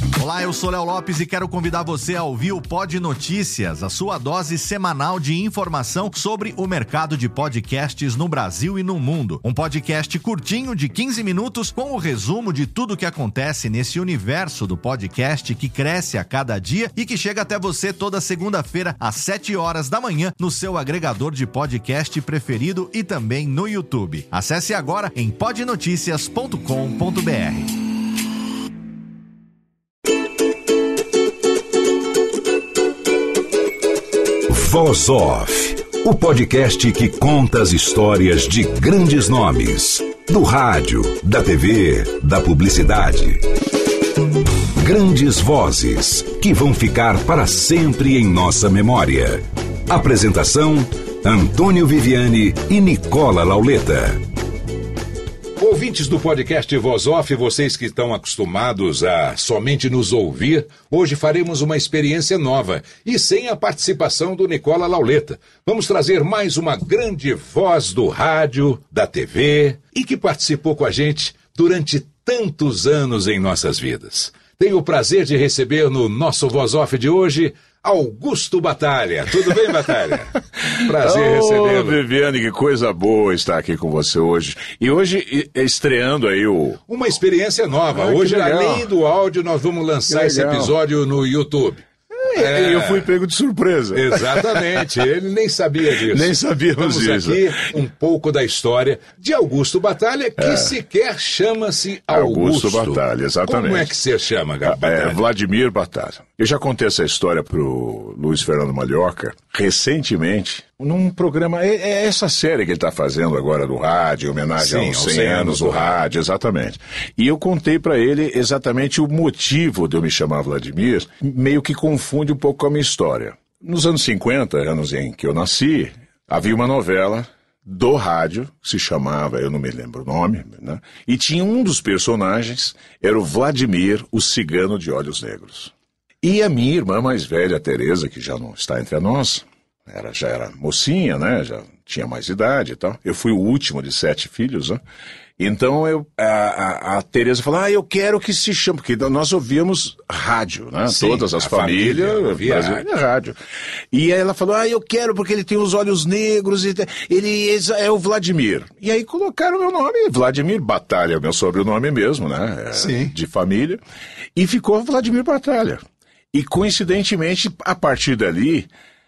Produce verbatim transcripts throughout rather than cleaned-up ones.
Olá, eu sou Léo Lopes e quero convidar você a ouvir o Pod Notícias, a sua dose semanal de informação sobre o mercado de podcasts no Brasil e no mundo. Um podcast curtinho de quinze minutos com o resumo de tudo que acontece nesse universo do podcast que cresce a cada dia e que chega até você toda segunda-feira às sete horas da manhã no seu agregador de podcast preferido e também no YouTube. Acesse agora em pod noticias ponto com ponto b r. Voz Off, o podcast que conta as histórias de grandes nomes, do rádio, da T V, da publicidade. Grandes vozes que vão ficar para sempre em nossa memória. Apresentação: Antônio Viviani e Nicola Lauleta. Ouvintes do podcast Voz Off, vocês que estão acostumados a somente nos ouvir, hoje faremos uma experiência nova e sem a participação do Nicola Lauleta. Vamos trazer mais uma grande voz do rádio, da T V e que participou com a gente durante tantos anos em nossas vidas. Tenho o prazer de receber no nosso Voz Off de hoje Augusto Batalha. Tudo bem, Batalha? Prazer oh, recebê-lo. Viviane, que coisa boa estar aqui com você hoje. E hoje, estreando aí o... Uma experiência nova. Ah, hoje, além do áudio, nós vamos lançar esse episódio no YouTube. É. Eu fui pego de surpresa. Exatamente, ele nem sabia disso. Nem sabíamos Vamos disso. Aqui um pouco da história de Augusto Batalha, que é. sequer chama-se Augusto. Augusto Batalha, exatamente. Como é que você chama, Batalha? É, Vladimir Batalha. Eu já contei essa história pro Luiz Fernando Malhoca recentemente, num programa, é, é essa série que ele está fazendo agora do rádio, em homenagem Sim, aos cem anos do rádio, exatamente. E eu contei para ele exatamente o motivo de eu me chamar Vladimir, meio que confunde um pouco com a minha história. Nos anos cinquenta, anos em que eu nasci, havia uma novela do rádio, que se chamava, eu não me lembro o nome, né? E tinha um dos personagens, era o Vladimir, o cigano de olhos negros. E a minha irmã mais velha, a Tereza, que já não está entre nós, era, já era mocinha, né? Já tinha mais idade e tal. Eu fui o último de sete filhos, né? Então eu, a, a, a Tereza falou, ah, eu quero que se chame, porque nós ouvíamos rádio, né? Sim, todas as famílias, família, Brasil, rádio. rádio. E aí ela falou, ah, eu quero porque ele tem os olhos negros, e ele é o Vladimir. E aí colocaram o meu nome, Vladimir Batalha, é o meu sobrenome mesmo, né? É, Sim. De família. E ficou Vladimir Batalha. E coincidentemente, a partir dali,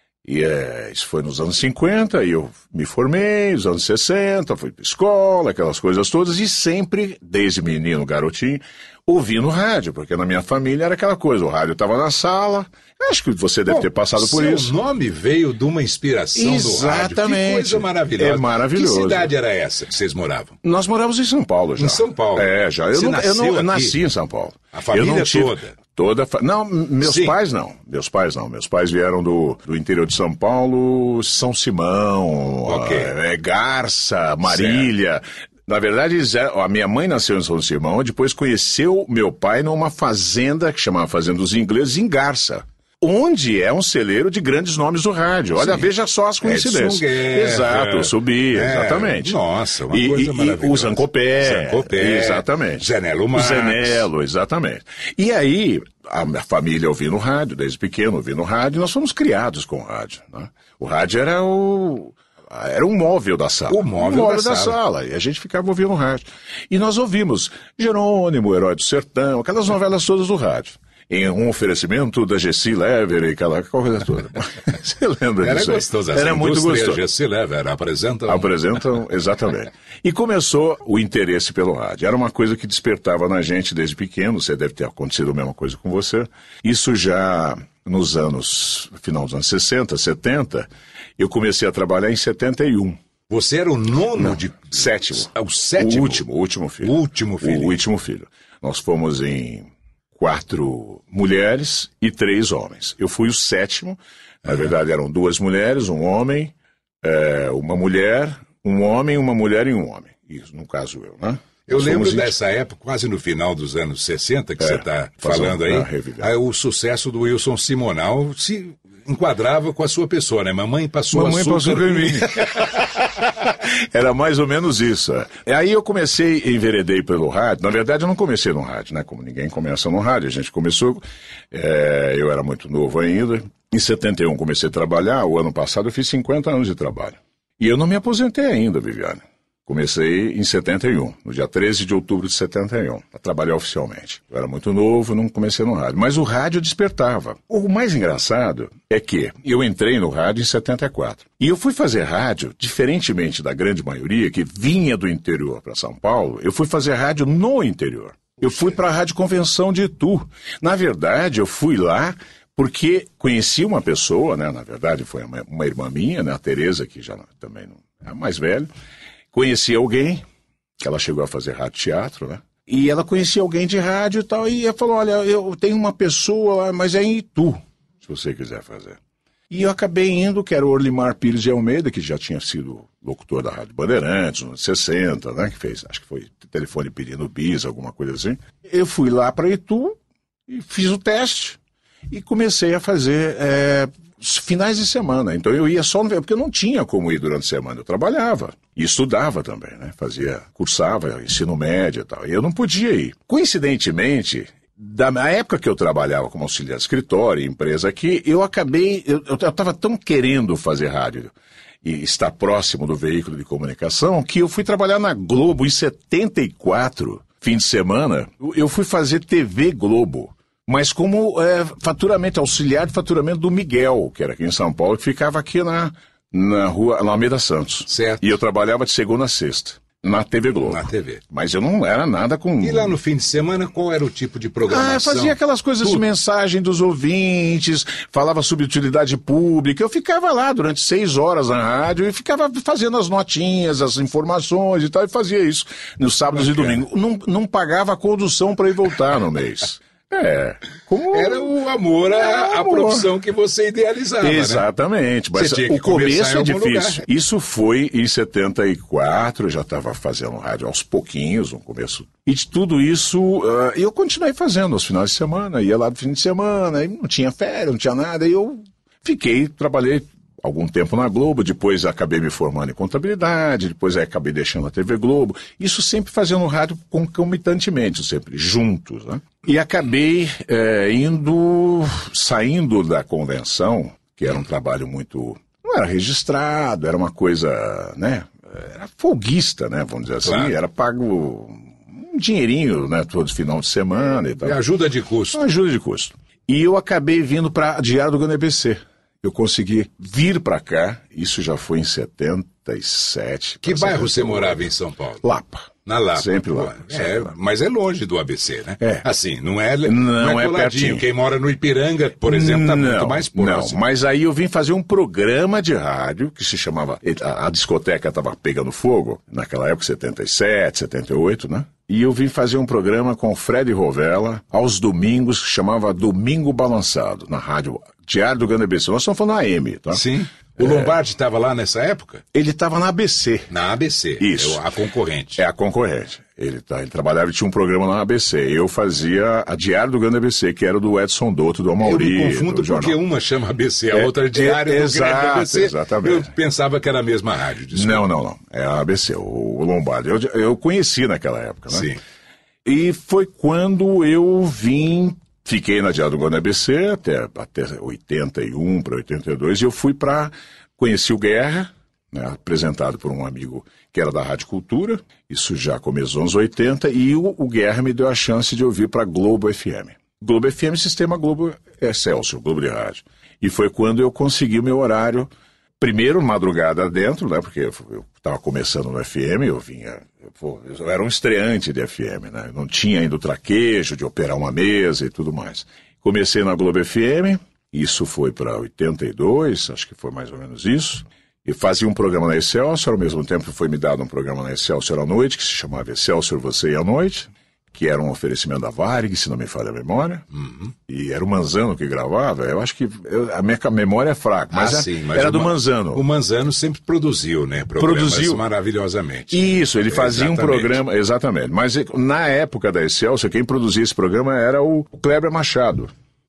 e é, isso foi nos anos cinquenta, e eu me formei, nos anos sessenta, fui para escola, aquelas coisas todas, e sempre, desde menino, garotinho, ouvindo rádio, porque na minha família era aquela coisa, o rádio estava na sala, acho que você deve Bom, ter passado por seu isso. Seu nome veio de uma inspiração Exatamente. do rádio, que coisa maravilhosa. É maravilhoso. Que cidade era essa que vocês moravam? Nós morávamos em São Paulo já. Em São Paulo? É, já. Eu, você não, eu, não, eu nasci aqui? em São Paulo. A família eu não tive... toda? Toda fa... Não, meus Sim. pais não. Meus pais não. Meus pais vieram do, do interior de São Paulo, São Simão, okay. é, Garça, Marília. Certo. Na verdade, a minha mãe nasceu em São Simão, depois conheceu meu pai numa fazenda que chamava Fazenda dos Ingleses, em Garça. Onde é um celeiro de grandes nomes do rádio. Olha, Sim. veja só as coincidências. É, Exato, eu subi, é, exatamente. Nossa, uma e, coisa e, maravilhosa. E o Zancopé. Zancopé. Exatamente. Zenelo Marques. O Zenelo, exatamente. E aí, a minha família ouvindo rádio, desde pequeno ouvindo rádio, nós fomos criados com o rádio. Né? O rádio era o... Era um móvel da sala. O móvel, o móvel da, da sala. sala. E a gente ficava ouvindo rádio. E nós ouvimos Jerônimo, Herói do Sertão, aquelas novelas todas do rádio. Em um oferecimento da Gessi Lever e aquela coisa toda. Você lembra era disso? Gostoso, era muito gostoso. Gessi Lever apresentam... Apresentam, exatamente. E começou o interesse pelo rádio. Era uma coisa que despertava na gente desde pequeno. Você deve ter acontecido a mesma coisa com você. Isso já nos anos, final dos anos sessenta, setenta, eu comecei a trabalhar em setenta e um. Você era o nono Não, de... Sétimo. O sétimo? O último, o último filho. O último filho. O último filho. Nós fomos em quatro mulheres e três homens. Eu fui o sétimo. Na verdade, eram duas mulheres, um homem, é, uma mulher, um homem, uma mulher e um homem. Isso, no caso eu, né? Eu Nós lembro fomos dessa época, quase no final dos anos sessenta, que É, você está fazendo- falando aí, ah, reviver. aí o sucesso do Wilson Simonal se enquadrava com a sua pessoa, né? Mamãe passou Mamãe açúcar. passou em mim. Era mais ou menos isso. É. Aí eu comecei, enveredei pelo rádio. Na verdade, eu não comecei no rádio, né? Como ninguém começa no rádio. A gente começou, é, eu era muito novo ainda. Em setenta e um comecei a trabalhar. O ano passado eu fiz cinquenta anos de trabalho. E eu não me aposentei ainda, Viviane. Comecei em setenta e um, no dia treze de outubro de setenta e um, a trabalhar oficialmente. Eu era muito novo, não comecei no rádio. Mas o rádio despertava. O mais engraçado é que eu entrei no rádio em setenta e quatro. E eu fui fazer rádio, diferentemente da grande maioria que vinha do interior para São Paulo, eu fui fazer rádio no interior. Eu fui para a Rádio Convenção de Itu. Na verdade, eu fui lá porque conheci uma pessoa, né? Na verdade, foi uma, uma irmã minha, né? A Tereza, que já também não é a mais velha. Conheci alguém, que ela chegou a fazer rádio teatro, né? E ela conhecia alguém de rádio e tal, e ela falou, olha, eu tenho uma pessoa lá, mas é em Itu, se você quiser fazer. E eu acabei indo, que era o Orlimar Pires de Almeida, que já tinha sido locutor da Rádio Bandeirantes, nos anos sessenta, né? Que fez, acho que foi telefone pedindo bis, alguma coisa assim. Eu fui lá para Itu e fiz o teste e comecei a fazer... É, finais de semana, então eu ia só no verão, porque eu não tinha como ir durante a semana, eu trabalhava e estudava também, né, fazia, cursava ensino médio e tal, e eu não podia ir. Coincidentemente, da época que eu trabalhava como auxiliar de escritório, empresa aqui, eu acabei, eu estava tão querendo fazer rádio e estar próximo do veículo de comunicação, que eu fui trabalhar na Globo em setenta e quatro, fim de semana, eu fui fazer T V Globo. Mas como é, faturamento, auxiliar de faturamento do Miguel, que era aqui em São Paulo, que ficava aqui na, na rua, na Alameda Santos. Certo. E eu trabalhava de segunda a sexta, na T V Globo. Na T V. Mas eu não era nada com... E lá no fim de semana, qual era o tipo de programação? Ah, fazia aquelas coisas Tudo. de mensagem dos ouvintes, falava sobre utilidade pública. Eu ficava lá durante seis horas na rádio e ficava fazendo as notinhas, as informações e tal, e fazia isso nos sábados Bacana. e domingos. Não, não pagava a condução para ir voltar no mês. É, como... Era o amor à, à profissão que você idealizava, Exatamente, né? mas o começo é difícil. Lugar. Isso foi em setenta e quatro, eu já estava fazendo rádio aos pouquinhos, no começo. E de tudo isso, uh, eu continuei fazendo aos finais de semana, ia lá no fim de semana, e não tinha férias, não tinha nada, e eu fiquei, trabalhei algum tempo na Globo, depois acabei me formando em contabilidade, depois acabei deixando a T V Globo, isso sempre fazendo rádio concomitantemente, sempre juntos, né? E acabei é, indo, saindo da convenção, que era um trabalho muito, não era registrado, era uma coisa, né, era folguista, né, vamos dizer assim, claro. Era pago um dinheirinho, né, todo final de semana e tal. E ajuda de custo. Ajuda de custo. E eu acabei vindo para Diário do Grande A B C. Eu consegui vir para cá, isso já foi em setenta e sete. Que bairro você morava em São Paulo? Lapa. Na Lapa. Sempre lá. É, lá. Mas é longe do A B C, né? É. Assim, não é, não não é, é coladinho. pertinho. Quem mora no Ipiranga, por exemplo, está muito mais próximo. Não, mas aí eu vim fazer um programa de rádio que se chamava... A, a discoteca estava pegando fogo, naquela época, setenta e sete, setenta e oito, né? E eu vim fazer um programa com o Fred Rovella, aos domingos, que chamava Domingo Balançado, na rádio Diário do Grande A B C. Nós estamos falando A M, tá? Sim. O Lombardi estava lá nessa época? Ele estava na A B C. Na A B C. Isso. É a concorrente. É a concorrente. Ele, tá, ele trabalhava e tinha um programa na A B C. Eu fazia a Diário do Grande A B C, que era do Edson Dotto, do Amauri. Eu me confundo porque uma chama A B C, a é, outra é Diário é, do Grande A B C. Exatamente. Eu pensava que era a mesma rádio. Desculpa. Não, não, não. É a A B C, o, o Lombardi. Eu, eu conheci naquela época, né? Sim. E foi quando eu vim... Fiquei na Diário do Grande A B C até, até oitenta e um para oitenta e dois e eu fui para... Conheci o Guerra, né, apresentado por um amigo que era da Rádio Cultura, isso já começou nos anos oitenta, e o, o Guerra me deu a chance de eu vir para Globo F M. Globo F M, Sistema Globo Excelsior, Globo de Rádio. E foi quando eu consegui o meu horário, primeiro madrugada dentro, né, porque eu estava começando no F M, eu vinha... Eu, eu era um estreante de F M, né, não tinha ainda o traquejo de operar uma mesa e tudo mais. Comecei na Globo F M... Isso foi para oitenta e dois, acho que foi mais ou menos isso. E fazia um programa na Excelsior, ao mesmo tempo foi me dado um programa na Excelsior à noite, que se chamava Excelsior Você e à Noite, que era um oferecimento da Varig, se não me falha a memória. Uhum. E era o Manzano que gravava. Eu acho que eu, a minha memória é fraca, mas, ah, sim, mas era do Ma Manzano. O Manzano sempre produziu, né? Produziu maravilhosamente. Isso, ele fazia exatamente. um programa, exatamente. Mas na época da Excelsior, quem produzia esse programa era o Kleber Machado.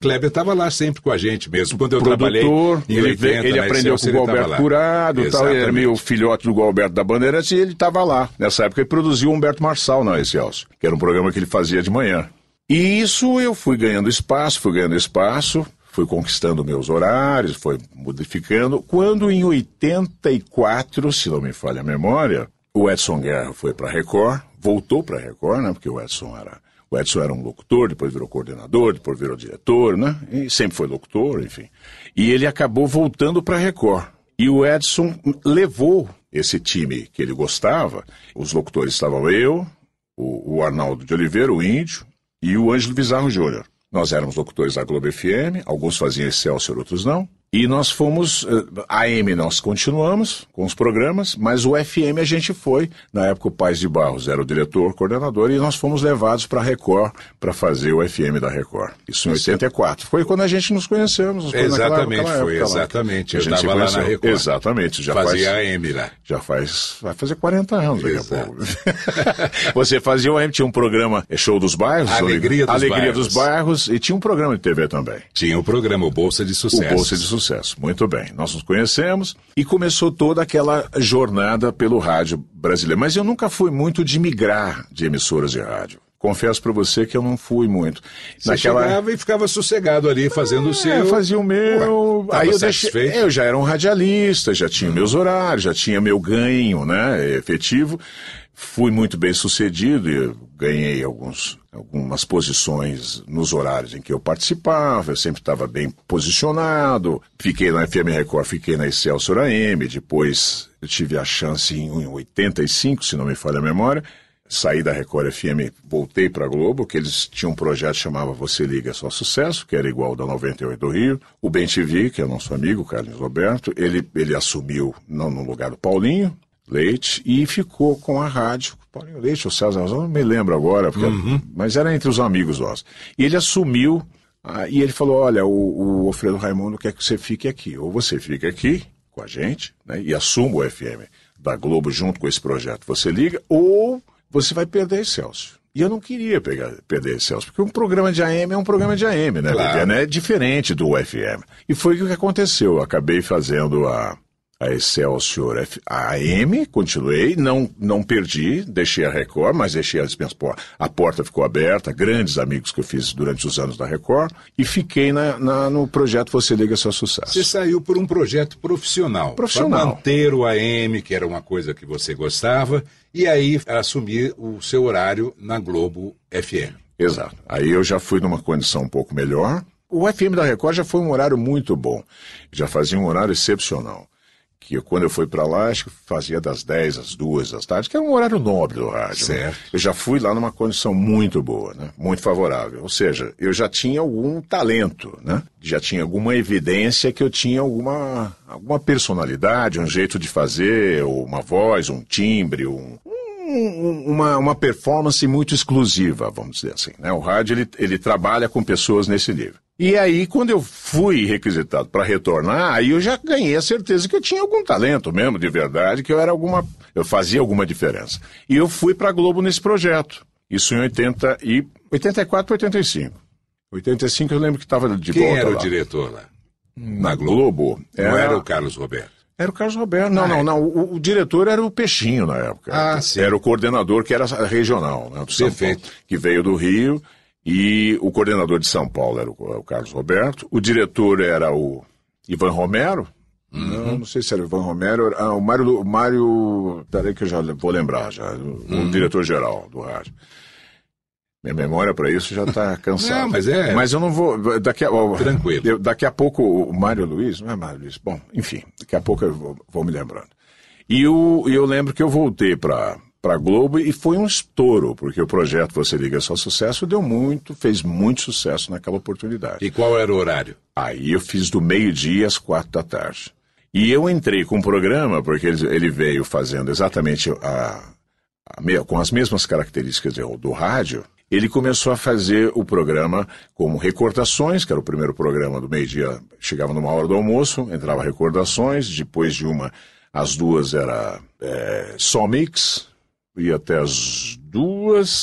Kleber estava lá sempre com a gente mesmo. Quando eu Produtor, trabalhei em ele, oitenta, ele aprendeu com o Gualberto Curado, tal, ele era meio filhote do Gualberto da Bandeirantes e ele estava lá. Nessa época ele produziu o Humberto Marçal na Excelsior, que era um programa que ele fazia de manhã. E isso eu fui ganhando espaço, fui ganhando espaço, fui conquistando meus horários, fui modificando. Quando em oitenta e quatro, se não me falha a memória, o Edson Guerra foi para a Record, voltou para a Record, né, porque o Edson era... O Edson era um locutor, depois virou coordenador, depois virou diretor, né? E sempre foi locutor, enfim. E ele acabou voltando para a Record. E o Edson levou esse time que ele gostava. Os locutores estavam eu, o, o Arnaldo de Oliveira, o Índio, e o Ângelo Bizarro Júnior. Nós éramos locutores da Globo F M, alguns faziam Excelsior, outros não. E nós fomos, a AM nós continuamos com os programas, mas o F M a gente foi, na época o Paes de Barros era o diretor, coordenador, e nós fomos levados para a Record para fazer o F M da Record. Isso em oitenta e quatro. Foi quando a gente nos conhecemos. Exatamente, naquela, naquela foi época, exatamente. Eu estava lá na Record. Exatamente. Já fazia faz, a M lá. Já faz, vai fazer quarenta anos daqui a pouco. Você fazia o A M, tinha um programa, Show dos Bairros. Alegria dos Alegria Bairros. dos Bairros, e tinha um programa de T V também. Tinha o programa, o Bolsa de Sucesso. O Bolsa de Sucesso. Muito bem, nós nos conhecemos e começou toda aquela jornada pelo rádio brasileiro. Mas eu nunca fui muito de migrar de emissoras de rádio. Confesso para você que eu não fui muito. Você Naquela... chegava e ficava sossegado ali, fazendo é, o seu... Eu fazia o meu... Ué, aí eu deixei... Eu já era um radialista, já tinha hum. meus horários, já tinha meu ganho, né, efetivo. Fui muito bem sucedido e ganhei alguns, algumas posições nos horários em que eu participava, eu sempre estava bem posicionado. Fiquei na F M Record, fiquei na Excelsior A M, depois eu tive a chance em oitenta e cinco, se não me falha a memória, saí da Record F M, voltei para a Globo, que eles tinham um projeto que chamava Você Liga Só Sucesso, que era igual ao da noventa e oito do Rio. O Bem T V, que é nosso amigo, Carlos Roberto, ele, ele assumiu não no lugar do Paulinho Leite e ficou com a rádio. Paulinho Leite ou César, não me lembro agora, porque, uhum. mas era entre os amigos nossos. E ele assumiu, ah, e ele falou, olha, o, o Alfredo Raimundo quer que você fique aqui. Ou você fica aqui com a gente, né, e assuma o F M da Globo junto com esse projeto Você Liga, ou você vai perder a Excelsior. E eu não queria pegar, perder a Excelsior, porque um programa de A M é um programa de A M, né? Claro. Né? É diferente do F M. E foi o que aconteceu. Eu acabei fazendo a... a Excelsior F... a AM, continuei, não, não perdi, deixei a Record, mas deixei as minhas portas. A porta ficou aberta, grandes amigos que eu fiz durante os anos da Record, e fiquei na, na, no projeto Você Liga Só Sucesso. Você saiu por um projeto profissional. Profissional. Para manter o A M, que era uma coisa que você gostava, e aí assumir o seu horário na Globo F M. Exato. Aí eu já fui numa condição um pouco melhor. O F M da Record já foi um horário muito bom, já fazia um horário excepcional. Que eu, quando eu fui para lá, acho que fazia das dez às duas da tarde, que é um horário nobre do rádio. Certo. Né? Eu já fui lá numa condição muito boa, né? Muito favorável. Ou seja, eu já tinha algum talento, né? Já tinha alguma evidência que eu tinha alguma, alguma personalidade, um jeito de fazer, uma voz, um timbre, um... Uma, uma performance muito exclusiva, vamos dizer assim, né? O rádio, ele, ele trabalha com pessoas nesse nível. E aí, quando eu fui requisitado para retornar, aí eu já ganhei a certeza que eu tinha algum talento mesmo, de verdade, que eu era alguma, eu fazia alguma diferença. E eu fui para a Globo nesse projeto. Isso em oitenta e, oitenta e quatro, oitenta e cinco. oitenta e cinco eu lembro que estava de Quem volta era lá. o diretor lá? Na Globo. Era... Não era o Carlos Roberto? Era o Carlos Roberto. Não, ah, não, é. não. O, o diretor era o Peixinho na época. Ah, sim. Era o coordenador que era regional, né, do São Perfeito. Paulo, que veio do Rio, e o coordenador de São Paulo era o, o Carlos Roberto. O diretor era o Ivan Romero. Uhum. Não, não sei se era o Ivan Romero. Ah, o Mário... O Mário... Peraí que eu já vou lembrar, já. O, uhum. o diretor-geral do rádio. Minha memória para isso já está cansada. Não, mas é... Mas eu não vou... Daqui a, ó, Tranquilo. Eu, daqui a pouco o Mário Luiz... Não é Mário Luiz? Bom, enfim. Daqui a pouco eu vou, vou me lembrando. E eu, eu lembro que eu voltei para a Globo e foi um estouro, porque o projeto Você Liga Só Sucesso deu muito, fez muito sucesso naquela oportunidade. E qual era o horário? Aí eu fiz do meio-dia às quatro da tarde. E eu entrei com o programa, porque ele, ele veio fazendo exatamente a, a, com as mesmas características do, do rádio. Ele começou a fazer o programa como Recordações, que era o primeiro programa do meio-dia, chegava numa hora do almoço, entrava Recordações, depois de uma, às duas era é, Só Mix, ia até as duas,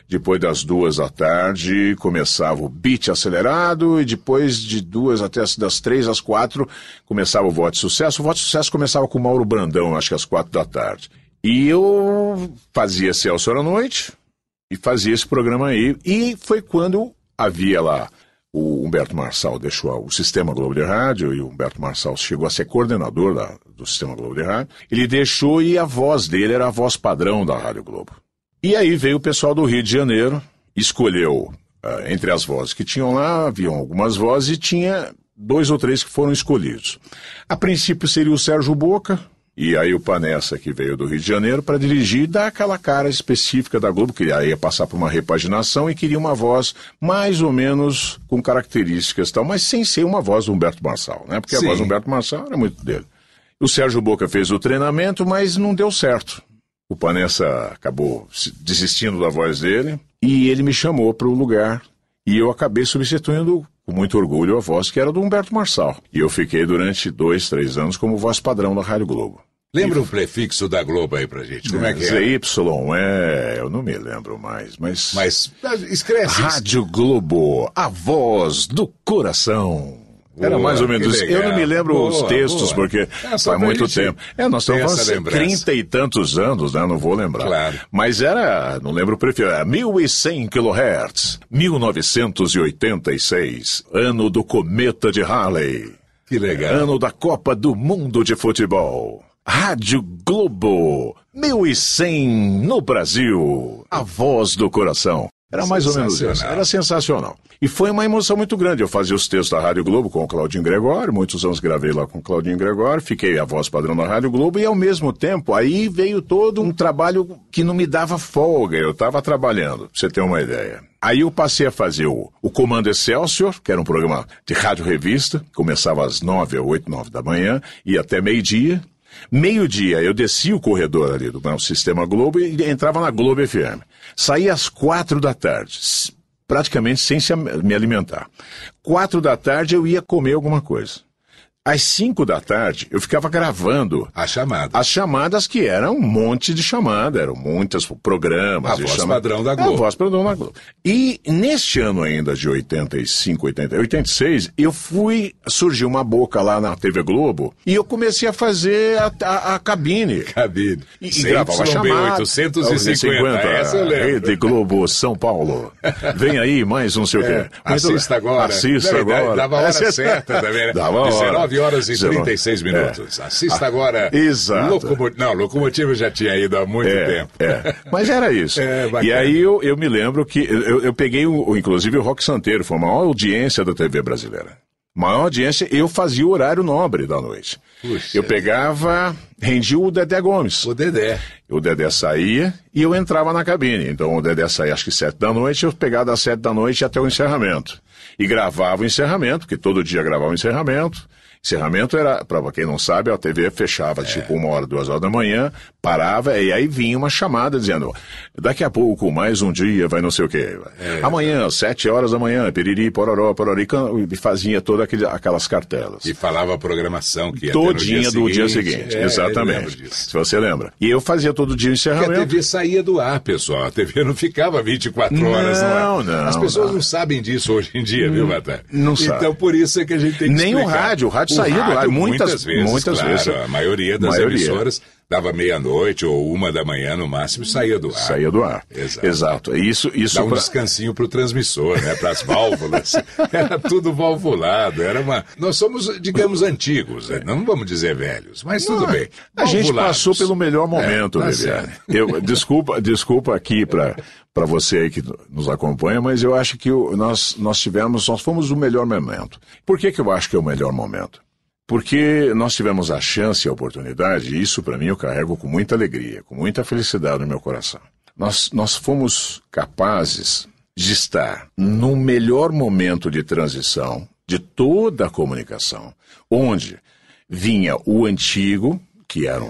Depois das duas da tarde começava o beat acelerado e depois de duas até das três às quatro começava o Voto de Sucesso. O Voto de Sucesso começava com o Mauro Brandão, acho que às quatro da tarde. E eu fazia Celso à noite e fazia esse programa aí. E foi quando havia lá o Humberto Marçal deixou o Sistema Globo de Rádio e o Humberto Marçal chegou a ser coordenador da, do Sistema Globo de Rádio. Ele deixou e a voz dele era a voz padrão da Rádio Globo. E aí veio o pessoal do Rio de Janeiro, escolheu, uh, entre as vozes que tinham lá, haviam algumas vozes e tinha dois ou três que foram escolhidos. A princípio seria o Sérgio Boca, e aí o Panessa, que veio do Rio de Janeiro, para dirigir e dar aquela cara específica da Globo, que aí ia passar por uma repaginação e queria uma voz mais ou menos com características e tal, mas sem ser uma voz do Humberto Marçal, né? Porque Sim. a voz do Humberto Marçal era muito dele. O Sérgio Boca fez o treinamento, mas não deu certo. O Panessa acabou desistindo da voz dele e ele me chamou para o lugar e eu acabei substituindo com muito orgulho a voz que era do Humberto Marçal. E eu fiquei durante dois, três anos como voz padrão da Rádio Globo. Lembra e... o prefixo da Globo aí pra gente? Como é, é que é? Z Y, é... eu não me lembro mais, mas... Mas escreve. Rádio Globo, a voz do coração. Era boa, mais ou menos isso. Eu não me lembro boa, os textos, boa. porque é, faz muito tempo. É, nós estamos falando trinta e tantos anos, né? Não vou lembrar. Claro. Mas era, não lembro o prefixo, era mil e cem quilohertz, mil novecentos e oitenta e seis, ano do cometa de Halley. Que legal. Ano da Copa do Mundo de Futebol. Rádio Globo, mil e cem no Brasil. A voz do coração. Era mais ou menos isso. Era sensacional. E foi uma emoção muito grande. Eu fazia os textos da Rádio Globo com o Claudinho Gregório, muitos anos gravei lá com o Claudinho Gregório, fiquei a voz padrão da Rádio Globo e ao mesmo tempo aí veio todo um trabalho que não me dava folga. Eu estava trabalhando, pra você ter uma ideia. Aí eu passei a fazer o, o Comando Excelsior, que era um programa de rádio-revista, começava às nove, oito, nove da manhã, ia até meio-dia. Meio-dia eu descia o corredor ali do meu Sistema Globo e entrava na Globo F M. Saía às quatro da tarde, praticamente sem se me alimentar. Quatro da tarde eu ia comer alguma coisa. Às cinco da tarde, eu ficava gravando as chamadas. As chamadas que eram um monte de chamada, eram muitos programas. A voz chamada. padrão da Globo. A voz padrão da Globo. E neste ano ainda de oitenta e cinco, oitenta, oitenta e seis, eu fui, surgiu uma boca lá na T V Globo e eu comecei a fazer a, a, a cabine. Cabine. E, e gravava chamada. oitocentos e cinquenta, essa eu lembro. Rede Globo São Paulo. Vem aí mais não sei o é, quê. Assista agora. Assista Não, agora. Dava a hora certa também, né? Dava hora. dezenove horas e trinta e seis minutos. É. Assista agora. Exato. Locomo... Não, Locomotiva já tinha ido há muito é, tempo. É. Mas era isso. É, e aí eu, eu me lembro que eu, eu peguei, o, inclusive, o Rock Santeiro, foi a maior audiência da T V brasileira. Maior audiência, eu fazia o horário nobre da noite. Puxa. Eu pegava, rendia o Dedé Gomes. O Dedé. O Dedé saía e eu entrava na cabine. Então o Dedé saía acho que sete da noite, eu pegava das sete da noite até o encerramento. E gravava o encerramento, porque todo dia gravava o encerramento. Encerramento era, para quem não sabe, a T V fechava é. tipo uma hora, duas horas da manhã, parava e aí vinha uma chamada dizendo daqui a pouco, mais um dia, vai não sei o quê. É, amanhã, é. sete horas da manhã, piriri, pororó, porori, e fazia todas aquelas cartelas. E falava a programação que ia todinha ter no dia do seguinte. dia seguinte, é, exatamente. Se você lembra. E eu fazia todo dia o encerramento. Porque a T V saía do ar, pessoal. A T V não ficava vinte e quatro horas no ar. Não, não. As pessoas não. não sabem disso hoje em dia, viu, Matar? Não sabe. Então por isso é que a gente tem que Nem explicar. o rádio, o rádio saía do ar. Muitas, muitas vezes, muitas claro, vezes. A maioria das maioria. emissoras dava meia-noite ou uma da manhã no máximo e saía do ar. Saía do ar. Exato. Exato. Isso, isso Dá um pra... descansinho pro transmissor, né? Para as válvulas. Era tudo valvulado. Era uma... Nós somos, digamos, antigos, né? Não vamos dizer velhos, mas tudo Não, bem. A gente passou pelo melhor momento, é, Viviane. Eu desculpa, desculpa aqui para para você aí que nos acompanha, mas eu acho que o, nós nós tivemos, nós fomos o melhor momento. Por que que eu acho que é o melhor momento? Porque nós tivemos a chance e a oportunidade, e isso para mim eu carrego com muita alegria, com muita felicidade no meu coração. Nós, nós fomos capazes de estar no melhor momento de transição de toda a comunicação, onde vinha o antigo, que eram os,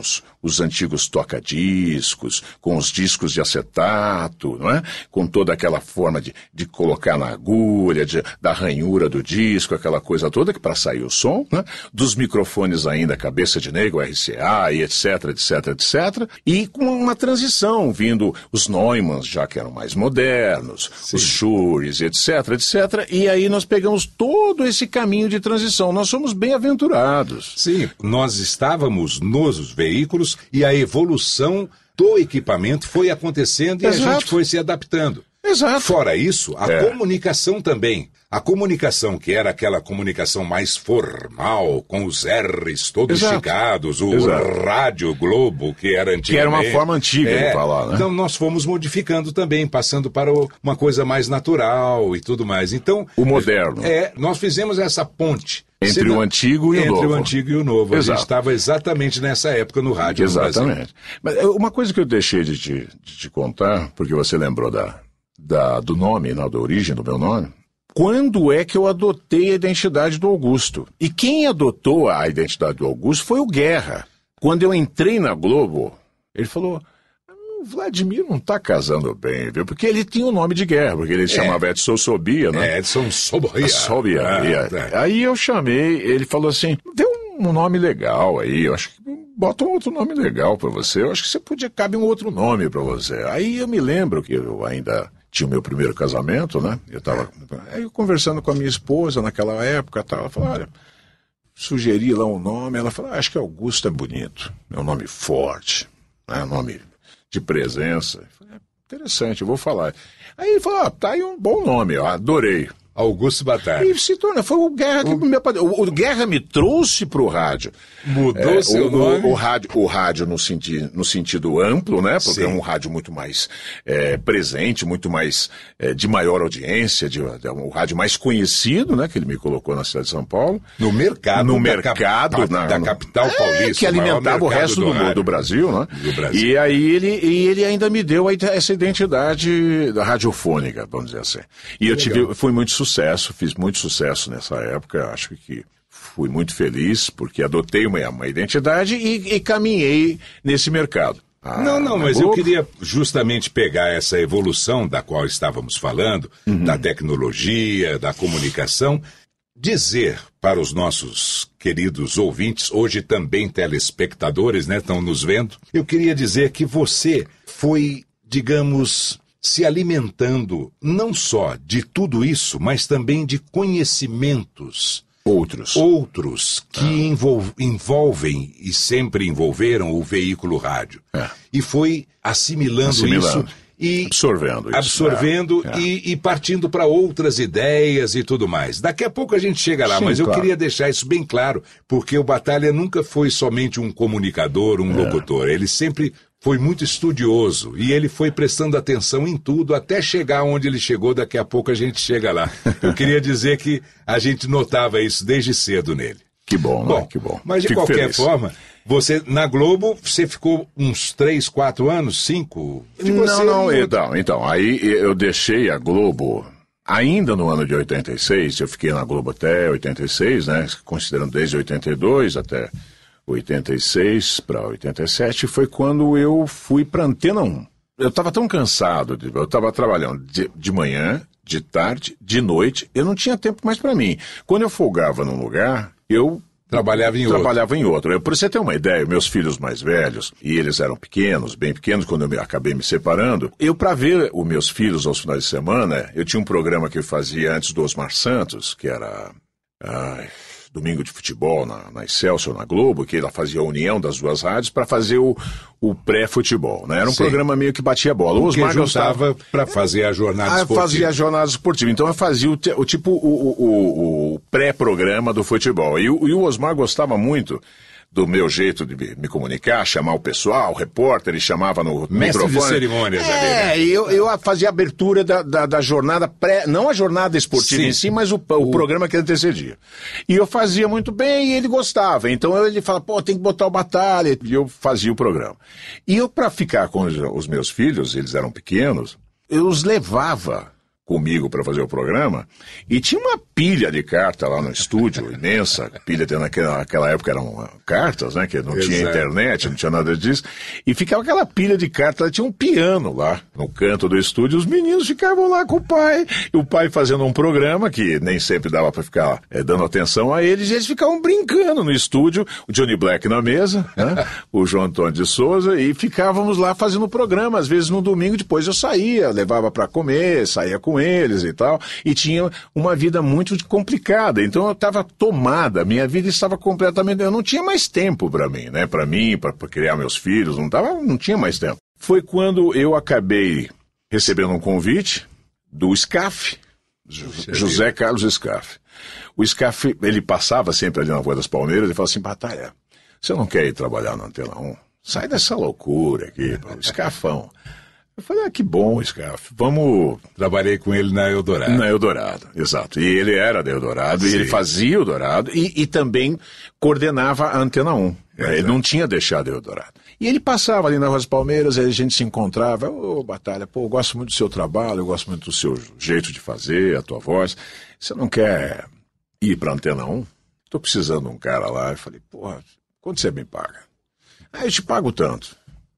os antigos toca-discos, com os discos de acetato, não é? Com toda aquela forma de, de colocar na agulha, de, da ranhura do disco, aquela coisa toda que para sair o som, né? Dos microfones ainda, cabeça de negro, R C A e etc, etc, etc. E com uma transição, vindo os Neumanns, já que eram mais modernos, sim, os Shures, etc, etc. E aí nós pegamos todo esse caminho de transição. Nós somos bem-aventurados. Sim, nós estávamos nos veículos e a evolução do equipamento foi acontecendo e Exato. A gente foi se adaptando. Exato. Fora isso, a é. comunicação também. A comunicação, que era aquela comunicação mais formal, com os R's todos Exato. Esticados, o Exato. Rádio Globo, que era antigamente. Que era uma forma antiga é, de falar, né? Então nós fomos modificando também, passando para o, uma coisa mais natural e tudo mais. Então, o moderno. É, nós fizemos essa ponte. Entre Senão, o antigo e o entre novo. Entre o antigo e o novo. Exato. A gente estava exatamente nessa época no rádio. Exatamente. Mas uma coisa que eu deixei de te, de te contar, porque você lembrou da, da, do nome, não, da origem do meu nome. Quando é que eu adotei a identidade do Augusto? E quem adotou a identidade do Augusto foi o Guerra. Quando eu entrei na Globo, ele falou... O Vladimir não está casando bem, viu? Porque ele tinha o nome de Guerra, porque ele é. chamava Edson Sobia, né? É, Edson Sobia. Sobia. Ah, tá. Aí eu chamei, ele falou assim, dê um nome legal aí, eu acho que bota um outro nome legal para você, eu acho que você podia, cabe um outro nome para você. Aí eu me lembro que eu ainda tinha o meu primeiro casamento, né? Eu tava aí eu conversando com a minha esposa naquela época, tal, ela falou, olha, sugeri lá um nome, ela falou, ah, acho que Augusto é bonito, é um nome forte, é um nome... de presença. É interessante, eu vou falar. Aí ele falou, ah, tá aí um bom nome, eu adorei. Augusto Batalha. E se torna, foi o Guerra que o... me o, o Guerra me trouxe pro rádio. Mudou é, seu o, nome? O, o rádio, o rádio no, senti, no sentido amplo, né? Porque Sim. é um rádio muito mais é, presente, muito mais é, de maior audiência, de, de um rádio mais conhecido, né? Que ele me colocou na cidade de São Paulo. No mercado. No mercado. Cap, na, da no, capital é, paulista. Que alimentava o resto do, do, do Brasil, né? Do Brasil. E aí ele, e ele ainda me deu essa identidade radiofônica, vamos dizer assim. E eu tive, foi muito sucesso, fiz muito muito sucesso nessa época, acho que fui muito feliz porque adotei uma, uma identidade e, e caminhei nesse mercado. Ah, não, não, mas Globo. Eu queria justamente pegar essa evolução da qual estávamos falando, uhum. da tecnologia, da comunicação, dizer para os nossos queridos ouvintes, hoje também telespectadores, né, estão nos vendo, eu queria dizer que você foi, digamos... se alimentando não só de tudo isso, mas também de conhecimentos outros, outros que ah. envolv- envolvem e sempre envolveram o veículo rádio. É. E foi assimilando, assimilando isso e absorvendo, isso. absorvendo é. e, e partindo para outras ideias e tudo mais. Daqui a pouco a gente chega lá, Sim, mas eu claro. queria deixar isso bem claro, porque o Batalha nunca foi somente um comunicador, um é. locutor. Ele sempre... foi muito estudioso e ele foi prestando atenção em tudo até chegar onde ele chegou, daqui a pouco a gente chega lá. Eu queria dizer que a gente notava isso desde cedo nele. Que bom, bom né? Que bom. Mas de Fico qualquer feliz. forma, você na Globo, você ficou uns três, quatro anos, cinco? Não, você... não, então, então, aí eu deixei a Globo... Ainda no ano de oitenta e seis, eu fiquei na Globo até oitenta e seis, né? Considerando desde oitenta e dois até... oitenta e seis para oitenta e sete foi quando eu fui para Antena um. Eu estava tão cansado, de, eu estava trabalhando de, de manhã, de tarde, de noite, eu não tinha tempo mais para mim. Quando eu folgava num lugar, eu trabalhava em trabalhava outro. em outro. Eu, para você ter uma ideia, meus filhos mais velhos, e eles eram pequenos, bem pequenos, quando eu me, acabei me separando, eu para ver os meus filhos aos finais de semana, eu tinha um programa que eu fazia antes do Osmar Santos, que era... Ai, Domingo de Futebol na, na Excelsior, na Globo, que ela fazia a união das duas rádios para fazer o, o pré-futebol, né? Era um Sim. programa meio que batia bola. O Osmar gostava para fazer a jornada ah, esportiva. Fazia a jornada esportiva. Então eu fazia o, o tipo o, o, o pré-programa do futebol. E o, e o Osmar gostava muito do meu jeito de me comunicar, chamar o pessoal, o repórter, ele chamava no Mestre microfone. de cerimônias. É, ali, né? eu, eu fazia a abertura da, da, da jornada pré, não a jornada esportiva Sim. em si, mas o, o, o programa que antecedia. E eu fazia muito bem e ele gostava. Então ele falava, pô, tem que botar o Batalha. E eu fazia o programa. E eu, para ficar com os, os meus filhos, eles eram pequenos, eu os levava comigo para fazer o programa, e tinha uma pilha de carta lá no estúdio, imensa, pilha de, naquela, naquela época eram cartas, né, que não Exato. Tinha internet, não tinha nada disso, e ficava aquela pilha de cartas, tinha um piano lá no canto do estúdio, os meninos ficavam lá com o pai, e o pai fazendo um programa, que nem sempre dava para ficar é, dando atenção a eles, e eles ficavam brincando no estúdio, o Johnny Black na mesa, né, o João Antônio de Souza, e ficávamos lá fazendo o programa, às vezes no domingo, depois eu saía, levava para comer, saía com eles e tal, e tinha uma vida muito complicada, então eu estava tomada, minha vida estava completamente, eu não tinha mais tempo para mim, né, para mim, para criar meus filhos, não, tava, não tinha mais tempo. Foi quando eu acabei recebendo um convite do Scaff, José Carlos Scaff. O Scaff, ele passava sempre ali na Rua das Palmeiras e falava assim, Batalha, você não quer ir trabalhar na Antena um? Sai dessa loucura aqui, pô, Scafão. Eu falei, ah, que bom, Scaff, vamos... Trabalhei com ele na Eldorado. Na Eldorado, exato. E ele era da Eldorado, Sim. e ele fazia Eldorado, e, e também coordenava a Antena um. Exato. Ele não tinha deixado a Eldorado. E ele passava ali na Rua das Palmeiras, aí a gente se encontrava, ô, Batalha, pô, eu gosto muito do seu trabalho, eu gosto muito do seu jeito de fazer, a tua voz. Você não quer ir pra Antena um? Tô precisando de um cara lá. Eu falei, porra, quanto você me paga? Ah, eu te pago tanto.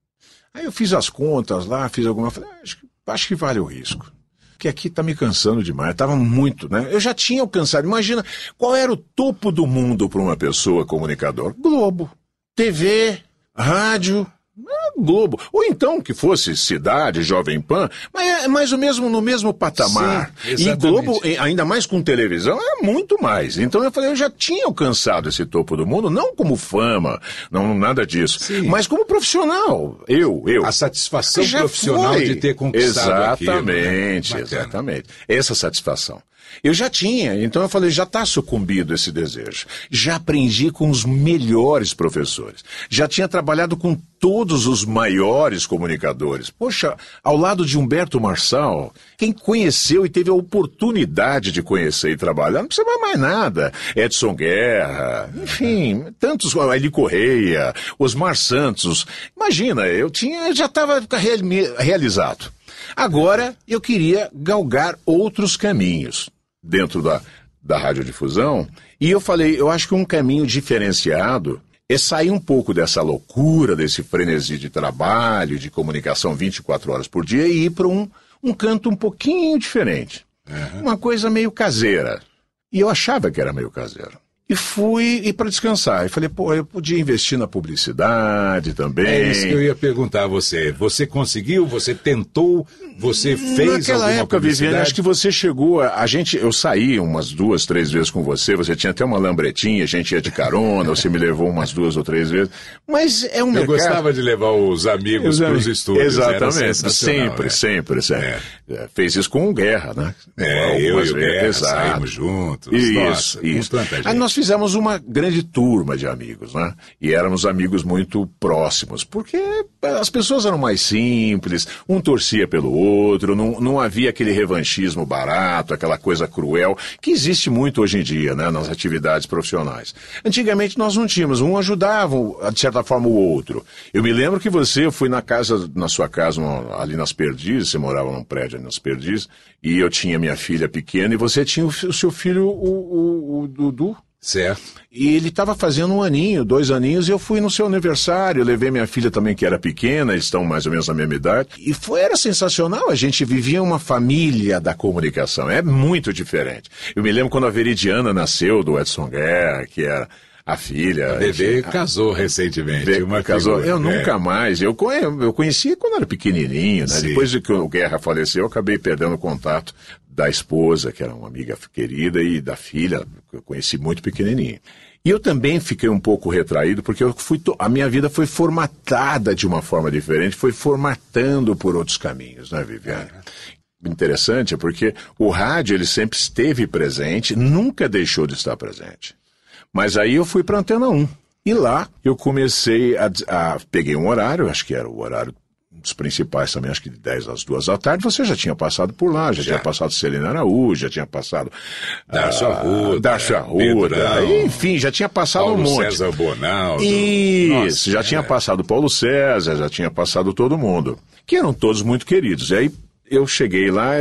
Aí eu fiz as contas lá, fiz alguma... Falei, ah, acho, que, acho que vale o risco. Porque aqui tá me cansando demais. Tava muito, né? Eu já tinha alcançado. Imagina, qual era o topo do mundo para uma pessoa comunicador? Globo. T V, rádio... Globo, ou então que fosse Cidade, Jovem Pan, mas é mais ou mesmo no mesmo patamar. Sim, e Globo, ainda mais com televisão, é muito mais. Então eu falei, eu já tinha alcançado esse topo do mundo, não como fama, não nada disso, Sim. mas como profissional. Eu, eu. A satisfação profissional foi. De ter conquistado Exatamente, aquilo, né? exatamente. Essa satisfação. Eu já tinha, então eu falei, já está sucumbido esse desejo. Já aprendi com os melhores professores. Já tinha trabalhado com todos os maiores comunicadores. Poxa, ao lado de Humberto Marçal, quem conheceu e teve a oportunidade de conhecer e trabalhar, não precisa mais nada. Edson Guerra, enfim, tantos, Eli Correia, Osmar Santos. Imagina, eu tinha, já estava realizado. Agora eu queria galgar outros caminhos dentro da, da radiodifusão, e eu falei, eu acho que um caminho diferenciado é sair um pouco dessa loucura, desse frenesi de trabalho, de comunicação vinte e quatro horas por dia, e ir para um, um canto um pouquinho diferente. Uhum. Uma coisa meio caseira. E eu achava que era meio caseiro. E fui e para descansar. E falei, pô, eu podia investir na publicidade também. É isso que eu ia perguntar a você. Você conseguiu? Você tentou? Você fez Naquela alguma época, Viviane, acho que você chegou, a, a gente, eu saí umas duas, três vezes com você, você tinha até uma lambretinha, a gente ia de carona, você me levou umas duas ou três vezes, mas é um eu mercado... Eu gostava de levar os amigos para os estúdios. Exatamente, sempre, né? sempre, sempre. É. Fez isso com o Guerra, né? É, Algumas eu e o Guerra vezes, saímos juntos. Isso, Nossa, isso. Aí nós fizemos uma grande turma de amigos, né? E éramos amigos muito próximos, porque as pessoas eram mais simples, um torcia pelo outro, não, não havia aquele revanchismo barato, aquela coisa cruel, que existe muito hoje em dia, né? Nas atividades profissionais. Antigamente nós não tínhamos, um ajudava, de certa forma, o outro. Eu me lembro que você, eu fui na casa, na sua casa, ali nas Perdizes, você morava num prédio ali nas Perdizes, e eu tinha minha filha pequena, e você tinha o, o seu filho, o, o, o Dudu. Certo. E ele estava fazendo um aninho, dois aninhos, e eu fui no seu aniversário, eu levei minha filha também, que era pequena, estão mais ou menos na mesma idade, e foi, era sensacional, a gente vivia uma família da comunicação, é muito diferente. Eu me lembro quando a Veridiana nasceu, do Edson Guerra, que era a filha... A bebê a, casou recentemente. Be, uma casou, figura, eu é. nunca mais, eu, eu conheci quando era pequenininho, né? Depois de que o Guerra faleceu, eu acabei perdendo o contato da esposa, que era uma amiga querida, e da filha, que eu conheci muito pequenininho. E eu também fiquei um pouco retraído, porque eu fui to... a minha vida foi formatada de uma forma diferente, foi formatando por outros caminhos, né, Viviane? Interessante, porque o rádio, ele sempre esteve presente, nunca deixou de estar presente. Mas aí eu fui para a Antena um, e lá eu comecei a, a... Peguei um horário, acho que era o horário dos principais também, acho que de dez às duas da tarde, você já tinha passado por lá, já, já. tinha passado Celina Araújo, já tinha passado Darcio Arruda, Darcio Arruda, enfim, já tinha passado Paulo um monte. César Bonaldo. Isso, Nossa, já é. tinha passado Paulo César, já tinha passado todo mundo, que eram todos muito queridos. E aí eu cheguei lá,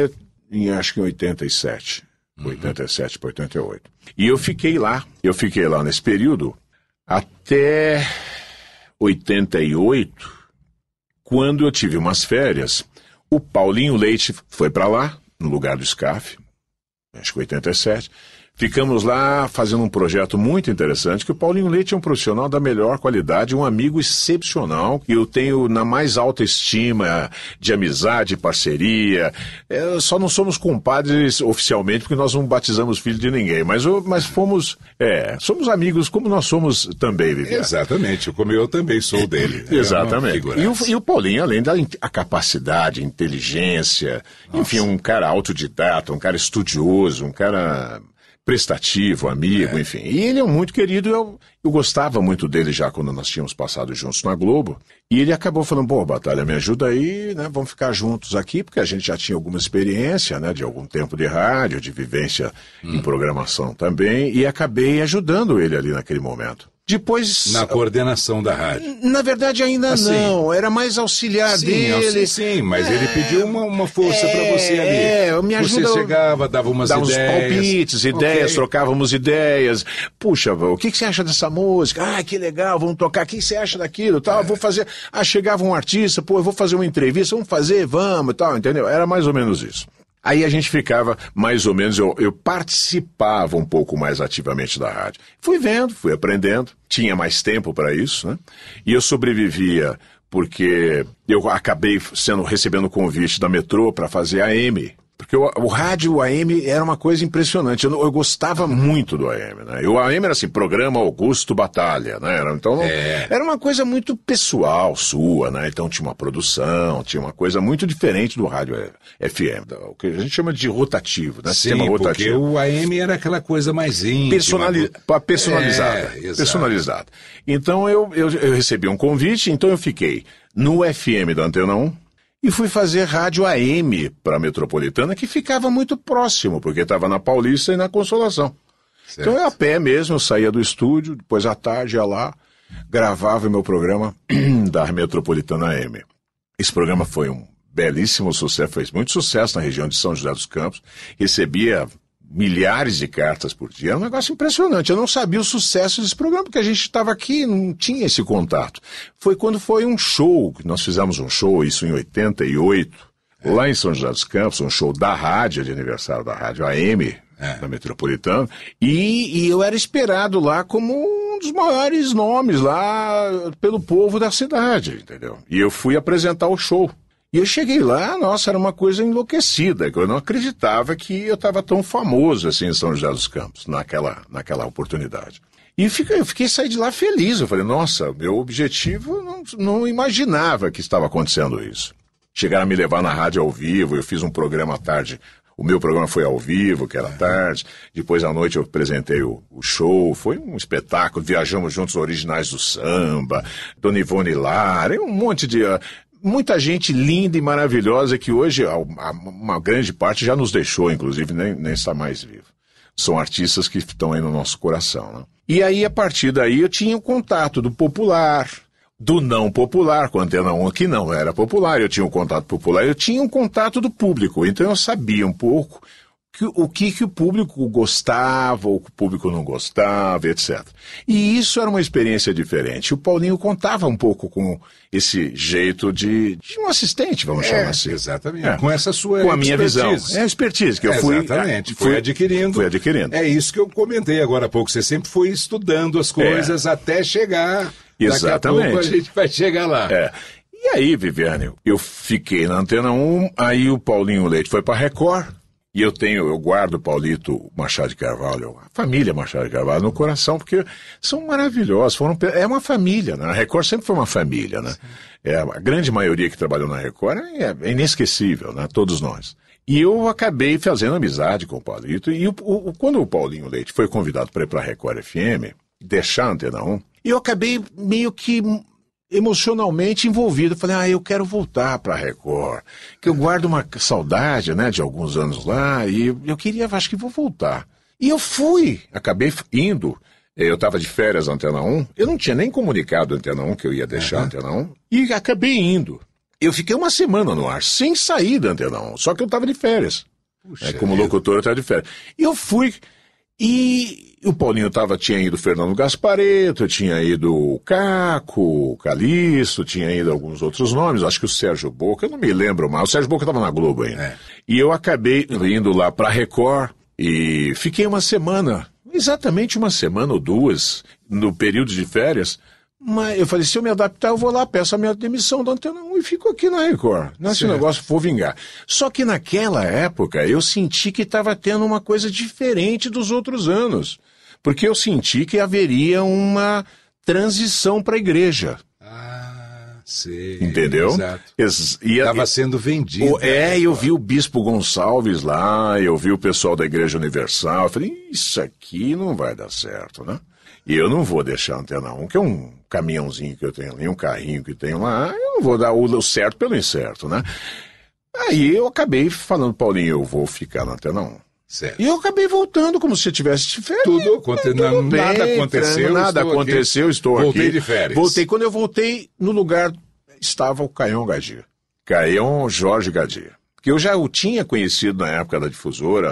em acho que em oitenta e sete. Uhum. oitenta e sete para oitenta e oito. E eu fiquei lá, eu fiquei lá nesse período até oitenta e oito, quando eu tive umas férias. O Paulinho Leite foi para lá, no lugar do Scaff, acho que oitenta e sete. Ficamos lá fazendo um projeto muito interessante, que o Paulinho Leite é um profissional da melhor qualidade, um amigo excepcional, que eu tenho na mais alta estima de amizade, parceria. É, só não somos compadres oficialmente, porque nós não batizamos filho de ninguém, mas, mas fomos, é, somos amigos como nós somos também, Viviane. Exatamente, como eu também sou dele. Exatamente. E o, e o Paulinho, além da a capacidade, inteligência, Nossa. enfim, um cara autodidata, um cara estudioso, um cara prestativo, amigo, é. enfim. E ele é muito querido, eu, eu gostava muito dele já quando nós tínhamos passado juntos na Globo. E ele acabou falando, pô, Batalha, me ajuda aí, né? Vamos ficar juntos aqui, porque a gente já tinha alguma experiência, né? De algum tempo de rádio, de vivência hum. em programação também. E acabei ajudando ele ali naquele momento. Depois... Na coordenação da rádio. Na verdade, ainda assim, não. Era mais auxiliar sim, dele. Sim, sim, mas é, ele pediu uma, uma força é, para você ali. É, me ajuda... Você chegava, dava umas dava ideias. Dava uns palpites, ideias, okay. trocávamos ideias. Puxa, o que, que você acha dessa música? Ah, que legal, vamos tocar. O que, que você acha daquilo? Tal, é. Vou fazer... Ah, chegava um artista, pô, eu vou fazer uma entrevista, vamos fazer, vamos e tal, entendeu? Era mais ou menos isso. Aí a gente ficava, mais ou menos, eu, eu participava um pouco mais ativamente da rádio. Fui vendo, fui aprendendo, tinha mais tempo para isso, né? E eu sobrevivia porque eu acabei sendo, recebendo convite da Metrô para fazer A M. Porque o, o rádio A M era uma coisa impressionante. Eu, eu gostava muito do A M, né? E o A M era assim, programa Augusto Batalha, né? Era, então, é. era uma coisa muito pessoal sua, né? Então tinha uma produção, tinha uma coisa muito diferente do rádio F M, o que a gente chama de rotativo, né? Sim, Sistema rotativo. Porque o A M era aquela coisa mais íntima. Personali personalizada. É, personalizada. Então eu, eu, eu recebi um convite, então eu fiquei no F M da Antena um, e fui fazer rádio A M para a Metropolitana, que ficava muito próximo, porque estava na Paulista e na Consolação. Certo. Então eu a pé mesmo, eu saía do estúdio, depois à tarde ia lá, gravava o meu programa da Metropolitana A M. Esse programa foi um belíssimo sucesso, fez muito sucesso na região de São José dos Campos, recebia milhares de cartas por dia, era um negócio impressionante. Eu não sabia o sucesso desse programa, porque a gente estava aqui, não tinha esse contato. Foi quando foi um show, nós fizemos um show, isso em oitenta e oito, é. lá em São José dos Campos, um show da rádio, de aniversário da rádio A M, é. da Metropolitana, e, e eu era esperado lá como um dos maiores nomes lá pelo povo da cidade, entendeu? E eu fui apresentar o show. E eu cheguei lá, nossa, era uma coisa enlouquecida, que eu não acreditava que eu estava tão famoso assim em São José dos Campos, naquela, naquela oportunidade. E fiquei, eu fiquei saí de lá feliz, eu falei, nossa, meu objetivo, eu não, não imaginava que estava acontecendo isso. Chegaram a me levar na rádio ao vivo, eu fiz um programa à tarde, o meu programa foi ao vivo, que era à tarde, depois à noite eu apresentei o, o show, foi um espetáculo, viajamos juntos os originais do samba, Dona Ivone Lara, um monte de... Muita gente linda e maravilhosa que hoje, uma grande parte já nos deixou, inclusive, nem, nem está mais vivo. São artistas que estão aí no nosso coração, né? E aí, a partir daí, eu tinha o contato do popular, do não popular, com a Antena um, que não era popular, eu tinha um contato popular, eu tinha um contato do público, então eu sabia um pouco que, o que, que o público gostava, o que o público não gostava, etcétera. E isso era uma experiência diferente. O Paulinho contava um pouco com esse jeito de, de um assistente, vamos é, chamar assim. Exatamente. É. Com essa sua Com a minha visão. É a expertise que eu é, fui... Exatamente. Fui, fui adquirindo. Fui adquirindo. É isso que eu comentei agora há pouco. Você sempre foi estudando as coisas é. até chegar... Exatamente. Daqui a pouco a gente vai chegar lá. É. E aí, Viviane, eu fiquei na Antena um, aí o Paulinho Leite foi para a Record, e eu tenho, eu guardo o Paulito Machado de Carvalho, a família Machado de Carvalho no coração, porque são maravilhosos, foram, é uma família, né? A Record sempre foi uma família, né? É, a grande maioria que trabalhou na Record é, é inesquecível, né? Todos nós. E eu acabei fazendo amizade com o Paulito, e o, o, quando o Paulinho Leite foi convidado para ir para a Record F M, deixar a Antena um, eu acabei meio que emocionalmente envolvido. Falei, ah, eu quero voltar para a Record, que eu guardo uma saudade, né, de alguns anos lá, e eu queria, acho que vou voltar. E eu fui, acabei indo, eu estava de férias na Antena um, eu não tinha nem comunicado a Antena um que eu ia deixar a Antena um, e acabei indo. Eu fiquei uma semana no ar, sem sair da Antena um, só que eu estava de férias. É, como locutor, eu estava de férias. E eu fui, e o Paulinho tava, tinha ido o Fernando Gasparetto, tinha ido o Caco, o Calixto, tinha ido alguns outros nomes, acho que o Sérgio Boca, eu não me lembro mais, o Sérgio Boca estava na Globo ainda. É. E eu acabei indo lá para Record e fiquei uma semana, exatamente uma semana ou duas, no período de férias. Mas eu falei, se eu me adaptar, eu vou lá, peço a minha demissão da Antena um e fico aqui na Record. Nesse negócio, vou vingar. Só que naquela época, eu senti que estava tendo uma coisa diferente dos outros anos. Porque eu senti que haveria uma transição para a igreja. Ah, sei. Entendeu? Exato. Estava sendo vendido. O, é, eu vi o Bispo Gonçalves lá, eu vi o pessoal da Igreja Universal. Eu falei, isso aqui não vai dar certo, né? E eu não vou deixar a Antena um, que é um caminhãozinho que eu tenho ali, um carrinho que tenho lá, eu não vou dar o certo pelo incerto, né? Aí eu acabei falando, Paulinho, eu vou ficar na Antena um. Certo. E eu acabei voltando como se eu tivesse de férias. Tudo, aconte... tudo bem, nada aconteceu. Nada estou aconteceu, aqui. estou Voltei aqui. de férias. Voltei. Quando eu voltei, no lugar estava o Caião Gadia. Caião Jorge Gadia. Que eu já o tinha conhecido na época da difusora.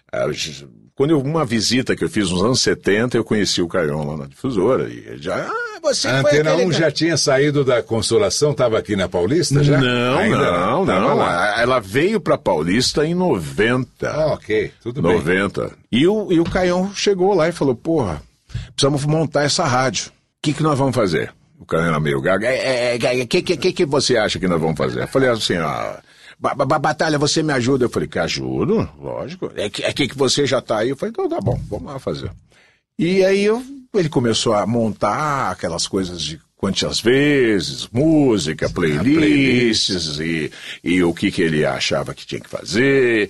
Quando eu, uma visita que eu fiz nos anos setenta, eu conheci o Caião lá na difusora. E ele já, ah, você a foi Antena aquele... um já tinha saído da Consolação, estava aqui na Paulista já? Não, Ainda não, não. Lá. Ela veio para Paulista em noventa. Ah, ok, tudo bem. noventa. E o, e o Caião chegou lá e falou, porra, precisamos montar essa rádio. O que, que nós vamos fazer? O Caião era meio gago. O é, é, que, que, que você acha que nós vamos fazer? Eu falei assim, ó... Batalha, você me ajuda? Eu falei, que ajudo? Lógico. É que, é que você já tá aí? Eu falei, então tá bom, vamos lá fazer. E aí eu, ele começou a montar aquelas coisas de quantas vezes, música, playlists, e, e o que, que ele achava que tinha que fazer,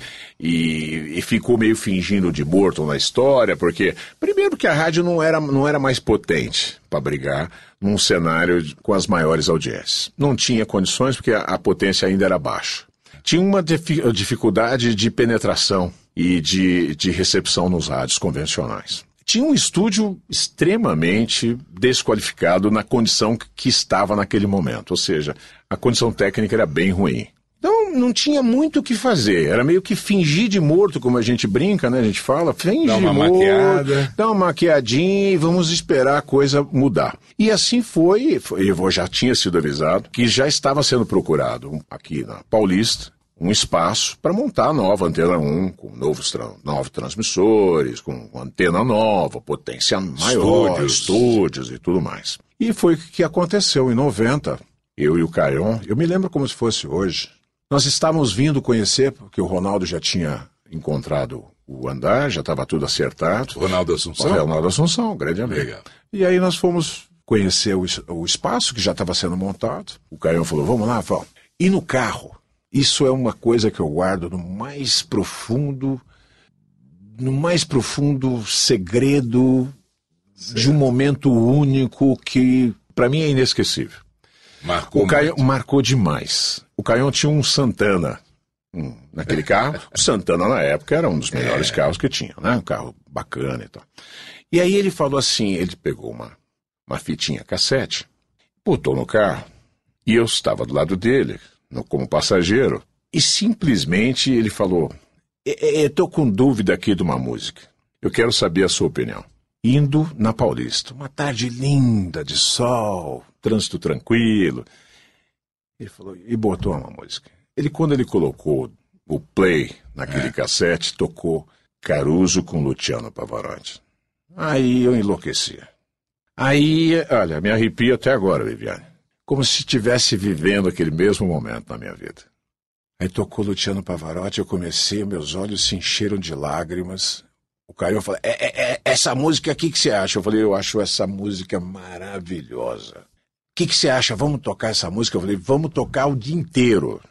e, e ficou meio fingindo de morto na história, porque, primeiro porque a rádio não era, não era mais potente para brigar num cenário com as maiores audiências. Não tinha condições porque a, a potência ainda era baixa. Tinha uma dificuldade de penetração e de, de recepção nos rádios convencionais. Tinha um estúdio extremamente desqualificado na condição que estava naquele momento, ou seja, a condição técnica era bem ruim. Então não tinha muito o que fazer, era meio que fingir de morto, como a gente brinca, né? A gente fala, finge dá uma morto, maquiada. Dá uma maquiadinha e vamos esperar a coisa mudar. E assim foi, eu já tinha sido avisado, que já estava sendo procurado aqui na Paulista, um espaço para montar a nova Antena um, com novos, tra- novos transmissores, com antena nova, potência maior, estúdios. estúdios e tudo mais. E foi o que aconteceu em noventa, eu e o Caião, eu me lembro como se fosse hoje. Nós estávamos vindo conhecer, porque o Ronaldo já tinha encontrado o andar, já estava tudo acertado. Ronaldo Assunção? O Ronaldo Assunção, grande amigo. Legal. E aí nós fomos conhecer o, o espaço que já estava sendo montado. O Caião falou, vamos lá, vamos. E no carro, isso é uma coisa que eu guardo no mais profundo, no mais profundo segredo certo. De um momento único que, para mim, é inesquecível. Marcou o Caião marcou demais. O Caião tinha um Santana hum, naquele carro. O Santana, na época, era um dos melhores é. carros que tinha, né? Um carro bacana e tal. E aí ele falou assim, ele pegou uma, uma fitinha cassete, botou no carro, e eu estava do lado dele, no, como passageiro, e simplesmente ele falou, eu estou com dúvida aqui de uma música. Eu quero saber a sua opinião. Indo na Paulista, uma tarde linda de sol, trânsito tranquilo. Ele falou, e botou uma música. Ele, quando ele colocou o play naquele é. cassete, tocou Caruso com Luciano Pavarotti. Aí eu enlouqueci. Aí, olha, me arrepio até agora, Viviane. Como se estivesse vivendo aquele mesmo momento na minha vida. Aí tocou Luciano Pavarotti, eu comecei, meus olhos se encheram de lágrimas. O Caião falou, é, é, é, essa música aqui que você acha? Eu falei, eu acho essa música maravilhosa. O que, que você acha? Vamos tocar essa música? Eu falei, vamos tocar o dia inteiro.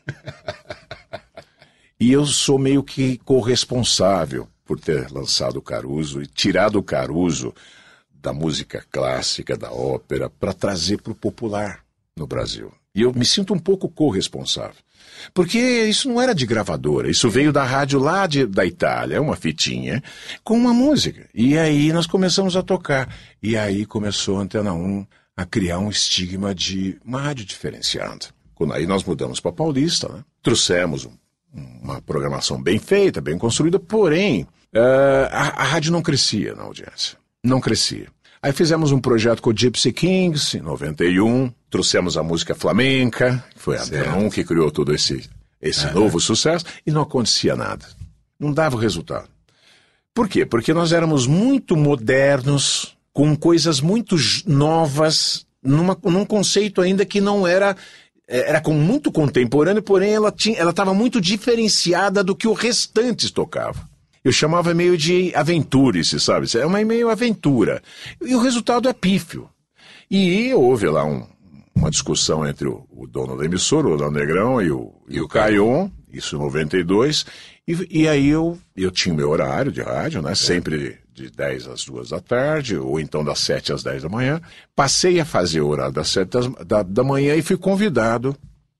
E eu sou meio que corresponsável por ter lançado o Caruso e tirado o Caruso da música clássica, da ópera, para trazer para o popular no Brasil. E eu me sinto um pouco corresponsável. Porque isso não era de gravadora, isso veio da rádio lá de, da Itália, uma fitinha, com uma música. E aí nós começamos a tocar. E aí começou a Antena um a criar um estigma de uma rádio diferenciada. Quando aí nós mudamos para Paulista, né? Trouxemos um uma programação bem feita, bem construída, porém, uh, a, a rádio não crescia na audiência. Não crescia. Aí fizemos um projeto com o Gypsy Kings, em noventa e um, trouxemos a música flamenca, foi a Antena um que criou todo esse, esse uhum. novo sucesso, e não acontecia nada. Não dava o resultado. Por quê? Porque nós éramos muito modernos, com coisas muito novas, numa, num conceito ainda que não era... Era com muito contemporâneo, porém ela tinha, ela estava muito diferenciada do que o restante tocava. Eu chamava meio de aventurice, sabe? É uma meio aventura. E o resultado é pífio. E houve lá um, uma discussão entre o, o dono da emissora, o Orlando Negrão, e o, e o Caion, isso em noventa e dois. E, e aí eu, eu tinha o meu horário de rádio, né? É. Sempre de dez às duas da tarde, ou então das sete às dez da manhã. Passei a fazer o horário das sete da, da manhã e fui convidado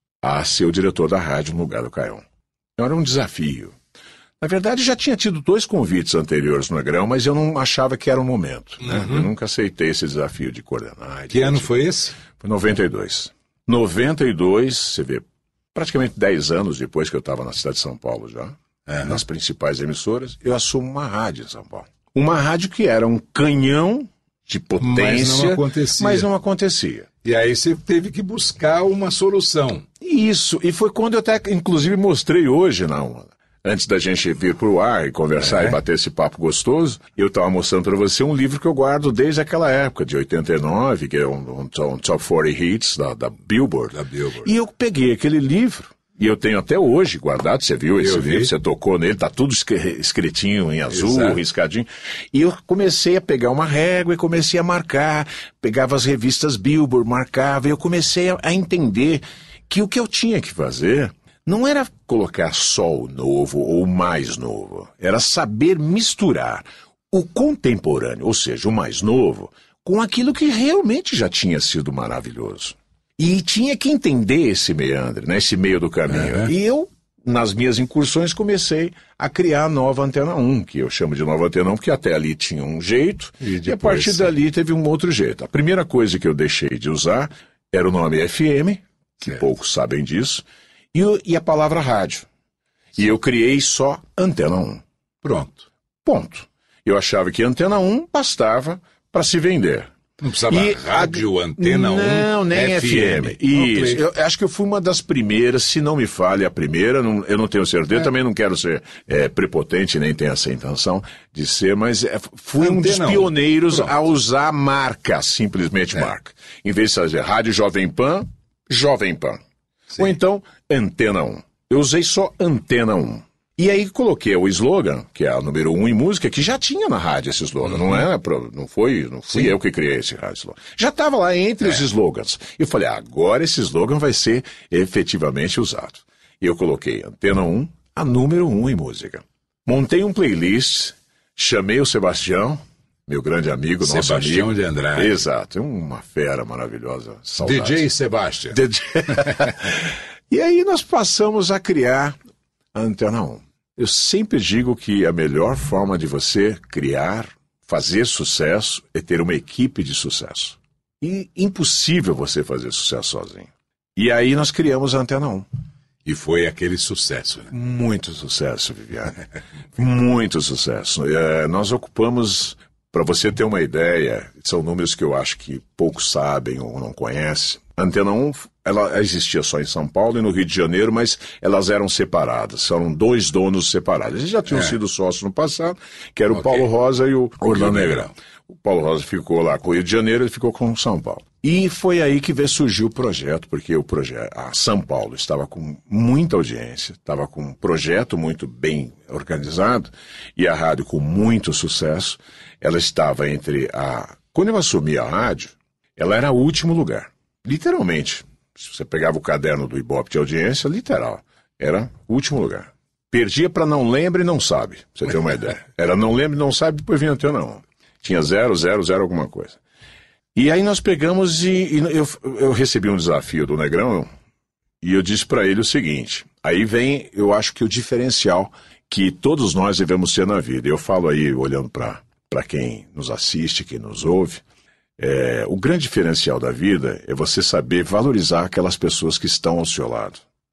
a ser o diretor da rádio no lugar do Caion. Então era um desafio. Na verdade, já tinha tido dois convites anteriores no Negrão, mas eu não achava que era o momento. Né? Uhum. Eu nunca aceitei esse desafio de coordenar. Que ano foi esse? Foi noventa e dois. noventa e dois, você vê, praticamente dez anos depois que eu estava na cidade de São Paulo já, uhum. nas principais emissoras, eu assumo uma rádio em São Paulo. Uma rádio que era um canhão de potência, mas não acontecia. Mas não acontecia. E aí você teve que buscar uma solução. Isso, e foi quando eu até, inclusive, mostrei hoje na onda. Antes da gente vir para o ar e conversar é. e bater esse papo gostoso, eu estava mostrando para você um livro que eu guardo desde aquela época, de oitenta e nove, que é um, um, um Top quarenta Hits da, da, Billboard. da Billboard. E eu peguei aquele livro, e eu tenho até hoje guardado, você viu esse eu livro, vi. Você tocou nele, tá tudo escritinho em azul, Exato. riscadinho. E eu comecei a pegar uma régua e comecei a marcar, pegava as revistas Billboard, marcava, e eu comecei a, a entender que o que eu tinha que fazer... não era colocar só o novo ou o mais novo, era saber misturar o contemporâneo, ou seja, o mais novo, com aquilo que realmente já tinha sido maravilhoso. E tinha que entender esse meandre, né, esse meio do caminho. Uhum. E eu, nas minhas incursões, comecei a criar a nova Antena um, que eu chamo de nova Antena um, porque até ali tinha um jeito, e, depois, e a partir sim. dali teve um outro jeito. A primeira coisa que eu deixei de usar era o nome F M, que certo. poucos sabem disso, E, o, e a palavra rádio. E eu criei só Antena um. Pronto. Ponto. Eu achava que Antena um bastava para se vender. Não precisava e rádio, a... Antena um, não, nem F M. F M. Isso. Eu acho que eu fui uma das primeiras, se não me falha a primeira, não, eu não tenho certeza, é. também não quero ser é, prepotente, nem tenho essa intenção de ser, mas é, fui Antena um dos pioneiros um. a usar marca, simplesmente é. marca. Em vez de fazer Rádio Jovem Pan, Jovem Pan. Sim. Ou então, Antena um. Eu usei só Antena um. E aí coloquei o slogan, que é a número um em música, que já tinha na rádio esse slogan. Uhum. Não, é, não foi, não fui Sim. eu que criei esse rádio slogan. Já estava lá entre é. os slogans. Eu falei, ah, agora esse slogan vai ser efetivamente usado. E eu coloquei Antena um, a número um em música. Montei um playlist, chamei o Sebastião, meu grande amigo, nosso Sebastião amigo. de Andrade. Exato, uma fera maravilhosa. Saudades. D J Sebastião. D J... E aí nós passamos a criar a Antena um. Eu sempre digo que a melhor forma de você criar, fazer sucesso, é ter uma equipe de sucesso. E impossível você fazer sucesso sozinho. E aí nós criamos a Antena um. E foi aquele sucesso, né? Muito sucesso, Viviane. Muito sucesso. É, nós ocupamos, para você ter uma ideia, são números que eu acho que poucos sabem ou não conhecem. A Antena um, ela existia só em São Paulo e no Rio de Janeiro, mas elas eram separadas. Eram dois donos separados. Eles já tinham é. sido sócios no passado, que era o okay. Paulo Rosa e o Orlando Negrão. O Paulo Rosa ficou lá com o Rio de Janeiro, ele ficou com São Paulo. E foi aí que surgiu o projeto, porque o projeto, a São Paulo estava com muita audiência, estava com um projeto muito bem organizado, e a rádio com muito sucesso. Ela estava entre a... Quando eu assumi a rádio, ela era o último lugar. Literalmente. Se você pegava o caderno do Ibope de audiência, literal. Era o último lugar. Perdia para não lembra e não sabe, pra você ter uma ideia. Era não lembra e não sabe, depois vinha Antena um. Tinha zero, zero, zero alguma coisa. E aí nós pegamos e, e eu, eu recebi um desafio do Negrão e eu disse para ele o seguinte, aí vem, eu acho que o diferencial que todos nós devemos ter na vida. Eu falo aí, olhando para quem nos assiste, quem nos ouve, é, o grande diferencial da vida é você saber valorizar aquelas pessoas que estão ao seu lado.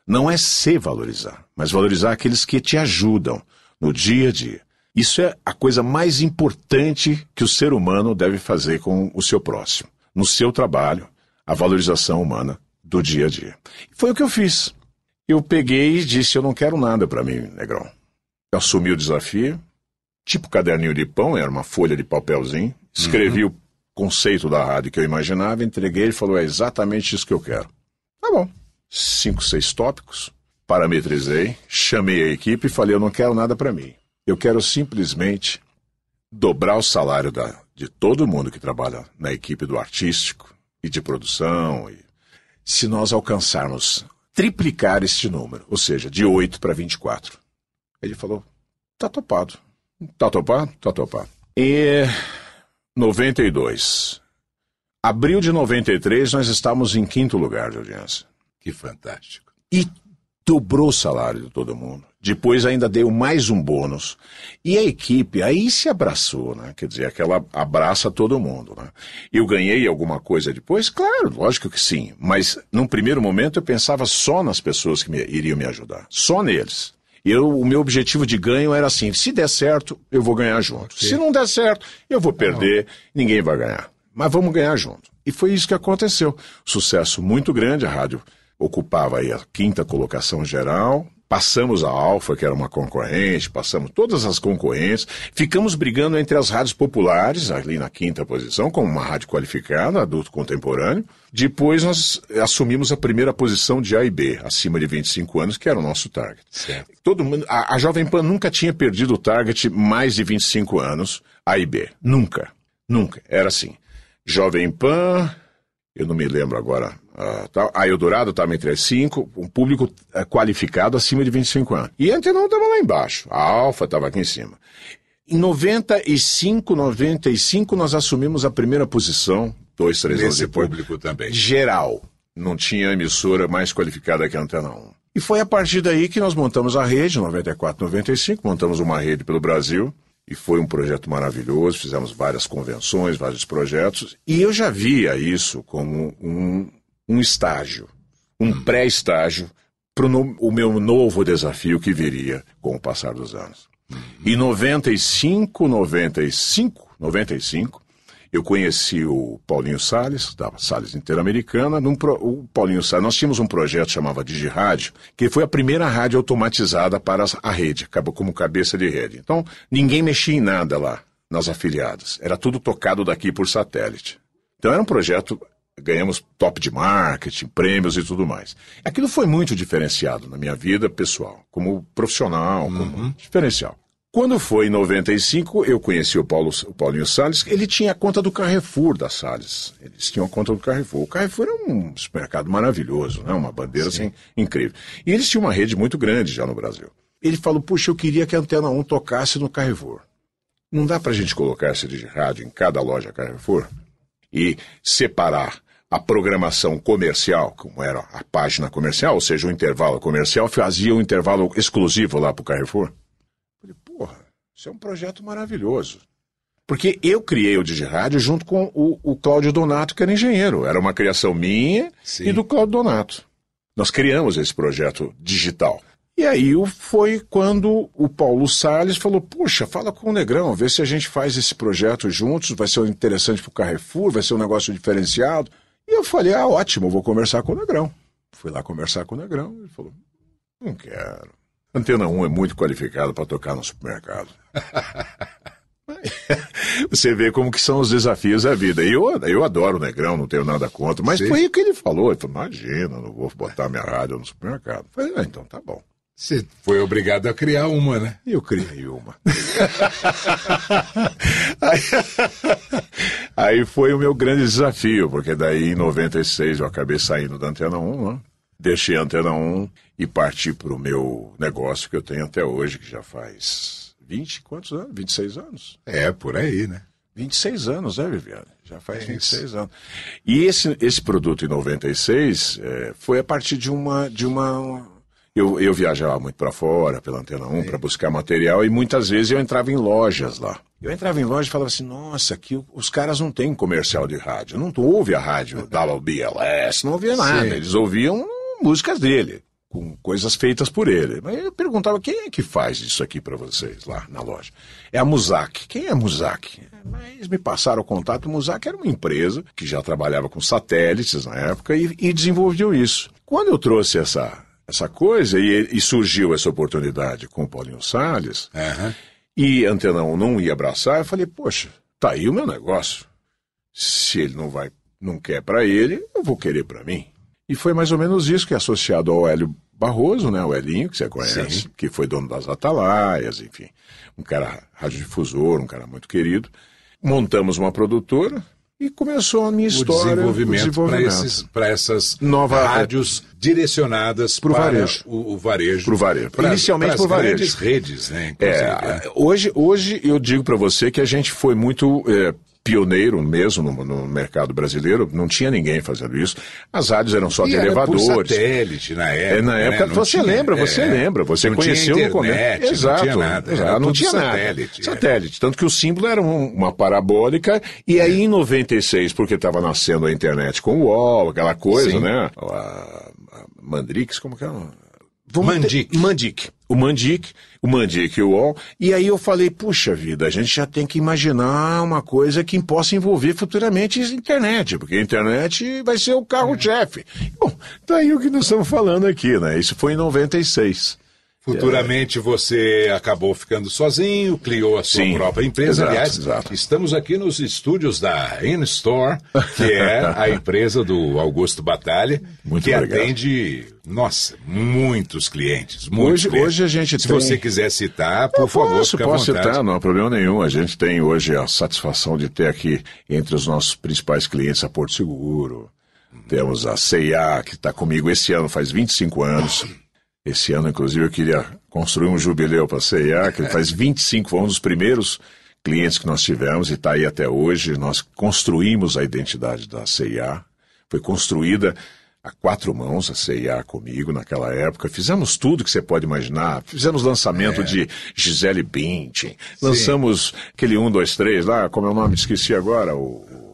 não é se valorizar, mas valorizar aqueles que te ajudam no dia a dia. Isso é a coisa mais importante que o ser humano deve fazer com o seu próximo. No seu trabalho, a valorização humana do dia a dia. Foi o que eu fiz. Eu peguei e disse, eu não quero nada para mim, Negrão. Eu assumi o desafio, tipo caderninho de pão, era uma folha de papelzinho, escrevi uhum. o conceito da rádio que eu imaginava, entreguei, ele falou, é exatamente isso que eu quero. Tá bom. Cinco, seis tópicos, parametrizei, chamei a equipe e falei, eu não quero nada para mim. Eu quero simplesmente dobrar o salário da, de todo mundo que trabalha na equipe do artístico e de produção. E, se nós alcançarmos triplicar este número, ou seja, de oito para vinte e quatro. Ele falou, tá topado. Tá topado? Tá topado. E noventa e dois. Abril de noventa e três, nós estávamos em quinto lugar de audiência. Que fantástico. E dobrou o salário de todo mundo. Depois ainda deu mais um bônus. E a equipe aí se abraçou, né? Quer dizer, aquela abraça todo mundo, né? Eu ganhei alguma coisa depois? Claro, lógico que sim. Mas, num primeiro momento, eu pensava só nas pessoas que me, iriam me ajudar. Só neles. Eu, o meu objetivo de ganho era assim, se der certo, eu vou ganhar junto. Okay. Se não der certo, eu vou perder, ninguém vai ganhar. Mas vamos ganhar junto. E foi isso que aconteceu. Sucesso muito grande, a rádio ocupava aí a quinta colocação geral. Passamos a Alfa, que era uma concorrente, passamos todas as concorrentes, ficamos brigando entre as rádios populares, ali na quinta posição, com uma rádio qualificada, adulto contemporâneo. Depois nós assumimos a primeira posição de A e B, acima de vinte e cinco anos, que era o nosso target. Certo. Todo mundo, a, a Jovem Pan nunca tinha perdido o target mais de vinte e cinco anos, A e B. Nunca. Nunca. Era assim. Jovem Pan, eu não me lembro agora... Uh, tá, a Eldorado estava entre as cinco, um público uh, qualificado acima de vinte e cinco anos. E a Antena um estava lá embaixo, a Alfa estava aqui em cima. Em noventa e cinco, noventa e cinco, nós assumimos a primeira posição, dois, três anos depois. Público também. Geral. Não tinha emissora mais qualificada que a Antena um. E foi a partir daí que nós montamos a rede, noventa e quatro, noventa e cinco, montamos uma rede pelo Brasil. E foi um projeto maravilhoso, fizemos várias convenções, vários projetos. E eu já via isso como um... um estágio, um hum. pré-estágio para o meu novo desafio que viria com o passar dos anos. Hum. Em noventa e cinco, noventa e cinco, noventa e cinco, eu conheci o Paulinho Salles, da Salles Interamericana. Num pro, o Paulinho Salles, nós tínhamos um projeto chamado Digirádio, que foi a primeira rádio automatizada para a rede, acabou como cabeça de rede. Então, ninguém mexia em nada lá, nas afiliadas. Era tudo tocado daqui por satélite. Então, era um projeto... Ganhamos top de marketing, prêmios e tudo mais. Aquilo foi muito diferenciado na minha vida pessoal, como profissional, como uhum. diferencial. Quando foi em noventa e cinco, eu conheci o, Paulo, o Paulinho Salles, ele tinha a conta do Carrefour da Salles. Eles tinham a conta do Carrefour. O Carrefour é um supermercado maravilhoso, né? Uma bandeira assim, incrível. E eles tinham uma rede muito grande já no Brasil. Ele falou, puxa, eu queria que a Antena um tocasse no Carrefour. Não dá pra gente colocar esse de rádio em cada loja Carrefour e separar a programação comercial, como era a página comercial, ou seja, o intervalo comercial, fazia um intervalo exclusivo lá para o Carrefour. Eu falei, porra, isso é um projeto maravilhoso. Porque eu criei o Digirádio junto com o, o Cláudio Donato, que era engenheiro. Era uma criação minha Sim. e do Cláudio Donato. Nós criamos esse projeto digital. E aí foi quando o Paulo Salles falou, puxa, fala com o Negrão, vê se a gente faz esse projeto juntos, vai ser interessante para o Carrefour, vai ser um negócio diferenciado. E eu falei, ah, ótimo, eu vou conversar com o Negrão. Fui lá conversar com o Negrão, ele falou, não quero. Antena um é muito qualificado para tocar no supermercado. Você vê como que são os desafios da vida. E eu, eu adoro o Negrão, não tenho nada contra, mas Sim. foi o que ele falou. Ele falou, imagina, não vou botar minha rádio no supermercado. Eu falei, ah, então tá bom. Você foi obrigado a criar uma, né? Eu criei uma. aí, aí foi o meu grande desafio, porque daí em noventa e seis eu acabei saindo da Antena um, né? Deixei a Antena um e parti para o meu negócio que eu tenho até hoje, que já faz vinte, quantos anos? vinte e seis anos. É, por aí, né? vinte e seis anos, né, Viviane? Já faz é vinte e seis anos. E esse, esse produto em noventa e seis é, foi a partir de uma... De uma Eu, eu viajava muito para fora, pela Antena um, para buscar material, e muitas vezes eu entrava em lojas lá. Eu entrava em loja e falava assim, nossa, aqui os caras não têm comercial de rádio, não ouve a rádio W B L S, não ouvia nada, Sim. eles ouviam músicas dele. com coisas feitas por ele. Mas eu perguntava, quem é que faz isso aqui para vocês lá na loja? É a Muzak. Quem é a Muzak? Mas me passaram o contato. A Muzak era uma empresa que já trabalhava com satélites na época e, e desenvolveu isso. Quando eu trouxe essa, essa coisa e, e surgiu essa oportunidade com o Paulinho Salles, uhum. e Antena um não ia abraçar, eu falei, poxa, tá aí o meu negócio. Se ele não vai, não quer para ele, eu vou querer para mim. E foi mais ou menos isso que é associado ao Hélio Barroso, né, o Elinho, que você conhece, Sim. que foi dono das Atalaias, enfim, um cara radiodifusor, um cara muito querido. Montamos uma produtora e começou a minha história. O desenvolvimento para essas Nova, rádios é, direcionadas pro para varejo. O, o varejo. Para o varejo. Pra, Inicialmente para o varejo. Grandes redes, né? É, é. Hoje, hoje eu digo para você que a gente foi muito... É, pioneiro mesmo no, no mercado brasileiro, não tinha ninguém fazendo isso. As rádios eram só e de era elevadores. Por satélite na época. É, na época, né? você tinha, lembra, você é, lembra, você conheceu no começo. Exato, não tinha nada. Exato, Era não tinha satélite, nada. Satélite. Tanto que o símbolo era um, uma parabólica, e aí em noventa e seis, porque estava nascendo a internet com o U O L, aquela coisa, Sim. né? A, a Mandrix, como que é? Mandic. Ter... Mandic. O Mandic, o Mandic e o U O L. E aí eu falei, puxa vida, a gente já tem que imaginar uma coisa que possa envolver futuramente a internet, porque a internet vai ser o carro-chefe. Bom, tá aí o que nós estamos falando aqui, né? Isso foi em noventa e seis. Futuramente é. você acabou ficando sozinho, criou a sua Sim, própria empresa. Exato, Aliás, exato. estamos aqui nos estúdios da InStore, que é a empresa do Augusto Batalha, Muito que obrigado. atende, nossa, muitos clientes. Muitos hoje, clientes. hoje a gente Se tem... você quiser citar, por Eu favor, posso, fica à posso vontade. citar, não há problema nenhum. A gente tem hoje a satisfação de ter aqui entre os nossos principais clientes a Porto Seguro. Hum. Temos a C e A, que está comigo esse ano, faz vinte e cinco anos. Esse ano, inclusive, eu queria construir um jubileu para a C e A, que faz vinte e cinco, foi um dos primeiros clientes que nós tivemos e está aí até hoje. Nós construímos a identidade da C e A. Foi construída a quatro mãos, a C e A comigo naquela época. Fizemos tudo que você pode imaginar. Fizemos lançamento é. de Gisele Bündchen. Lançamos aquele um, dois, três lá, como é o nome? Esqueci agora, o...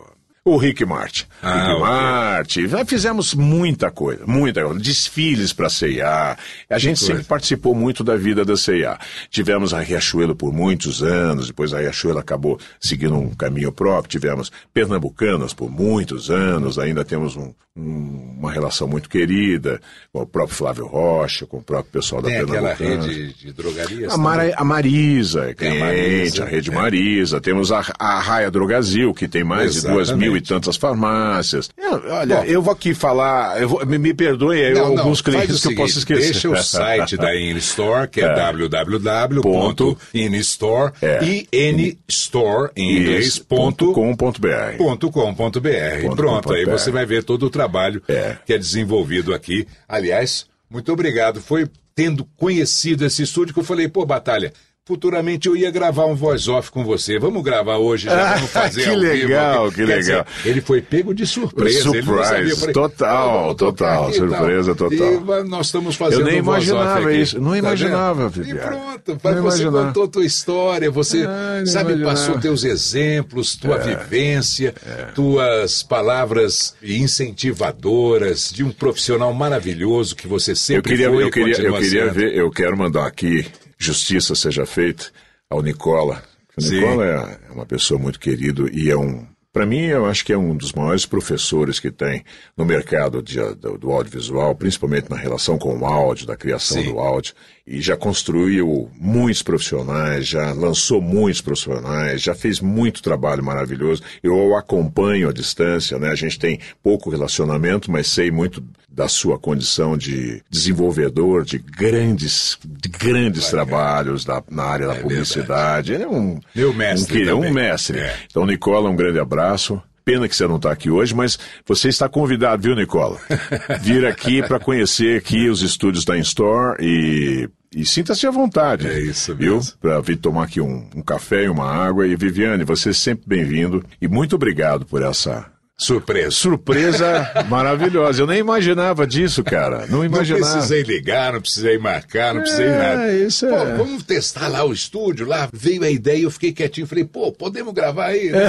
O Rick Martin. Ah, Rick okay. Martin. Já fizemos muita coisa, muita coisa. Desfiles para a C e A. A gente que sempre coisa. participou muito da vida da C e A. Tivemos a Riachuelo por muitos anos, depois a Riachuelo acabou seguindo um caminho próprio. Tivemos Pernambucanas por muitos anos, ainda temos um, um, uma relação muito querida com o próprio Flávio Rocha, com o próprio pessoal da Tem Pernambucanas. Tem aquela rede de drogarias? A, Mara, a Marisa é cliente, a, Marisa, a rede é. Marisa. Temos a, a Raia Drogazil, que tem mais Exatamente. de duas mil e tantas farmácias. Eu, olha, Bom, eu vou aqui falar, eu vou, me, me perdoe aí não, alguns não, clientes que seguinte, eu posso esquecer. Deixa o site da InStore, que é, é. w w w ponto instore, é. I N Store, em inglês, ponto com ponto b r. Ponto com ponto b r. Pronto, aí você vai ver todo o trabalho é. que é desenvolvido aqui. Aliás, muito obrigado. Foi tendo conhecido esse estúdio que eu falei, pô, Batalha, futuramente eu ia gravar um voice-off com você. Vamos gravar hoje, já vamos fazer que ao legal, vivo. Que legal, que legal. Ele foi pego de surpresa. Surprise, ele não sabia. Falei, total, total, surpresa total. E nós estamos fazendo eu nem um imaginava aqui. isso, não tá imaginava, vendo? Viviane. E pronto, não você imaginava. Contou tua história, você, ah, sabe, imaginava. passou teus exemplos, tua é, vivência, é. tuas palavras incentivadoras de um profissional maravilhoso que você sempre eu queria, foi eu e queria, continua eu queria sendo. ver, eu quero mandar aqui, justiça seja feita ao Nicola. O Sim. Nicola é uma pessoa muito querida e é um, para mim, eu acho que é um dos maiores professores que tem no mercado de, do, do audiovisual, principalmente na relação com o áudio, da criação Sim. do áudio. E já construiu muitos profissionais, já lançou muitos profissionais, já fez muito trabalho maravilhoso. Eu o acompanho à distância, né? A gente tem pouco relacionamento, mas sei muito da sua condição de desenvolvedor de grandes, de grandes trabalhos da, na área da é publicidade. Verdade. Ele é um, Meu mestre um, um mestre. É. Então, Nicola, um grande abraço. Pena que você não está aqui hoje, mas você está convidado, viu, Nicola? Vir aqui para conhecer aqui os estúdios da InStore e, e sinta-se à vontade. É isso viu? mesmo. Para vir tomar aqui um, um café e uma água. E, Viviane, você é sempre bem-vindo e muito obrigado por essa... Surpresa. Surpresa maravilhosa. Eu nem imaginava disso, cara. Não imaginava. Não precisei ligar, não precisei marcar, não precisei é, nada. Isso é... Pô, vamos testar lá o estúdio, lá veio a ideia, eu fiquei quietinho, falei, pô, podemos gravar aí? Né?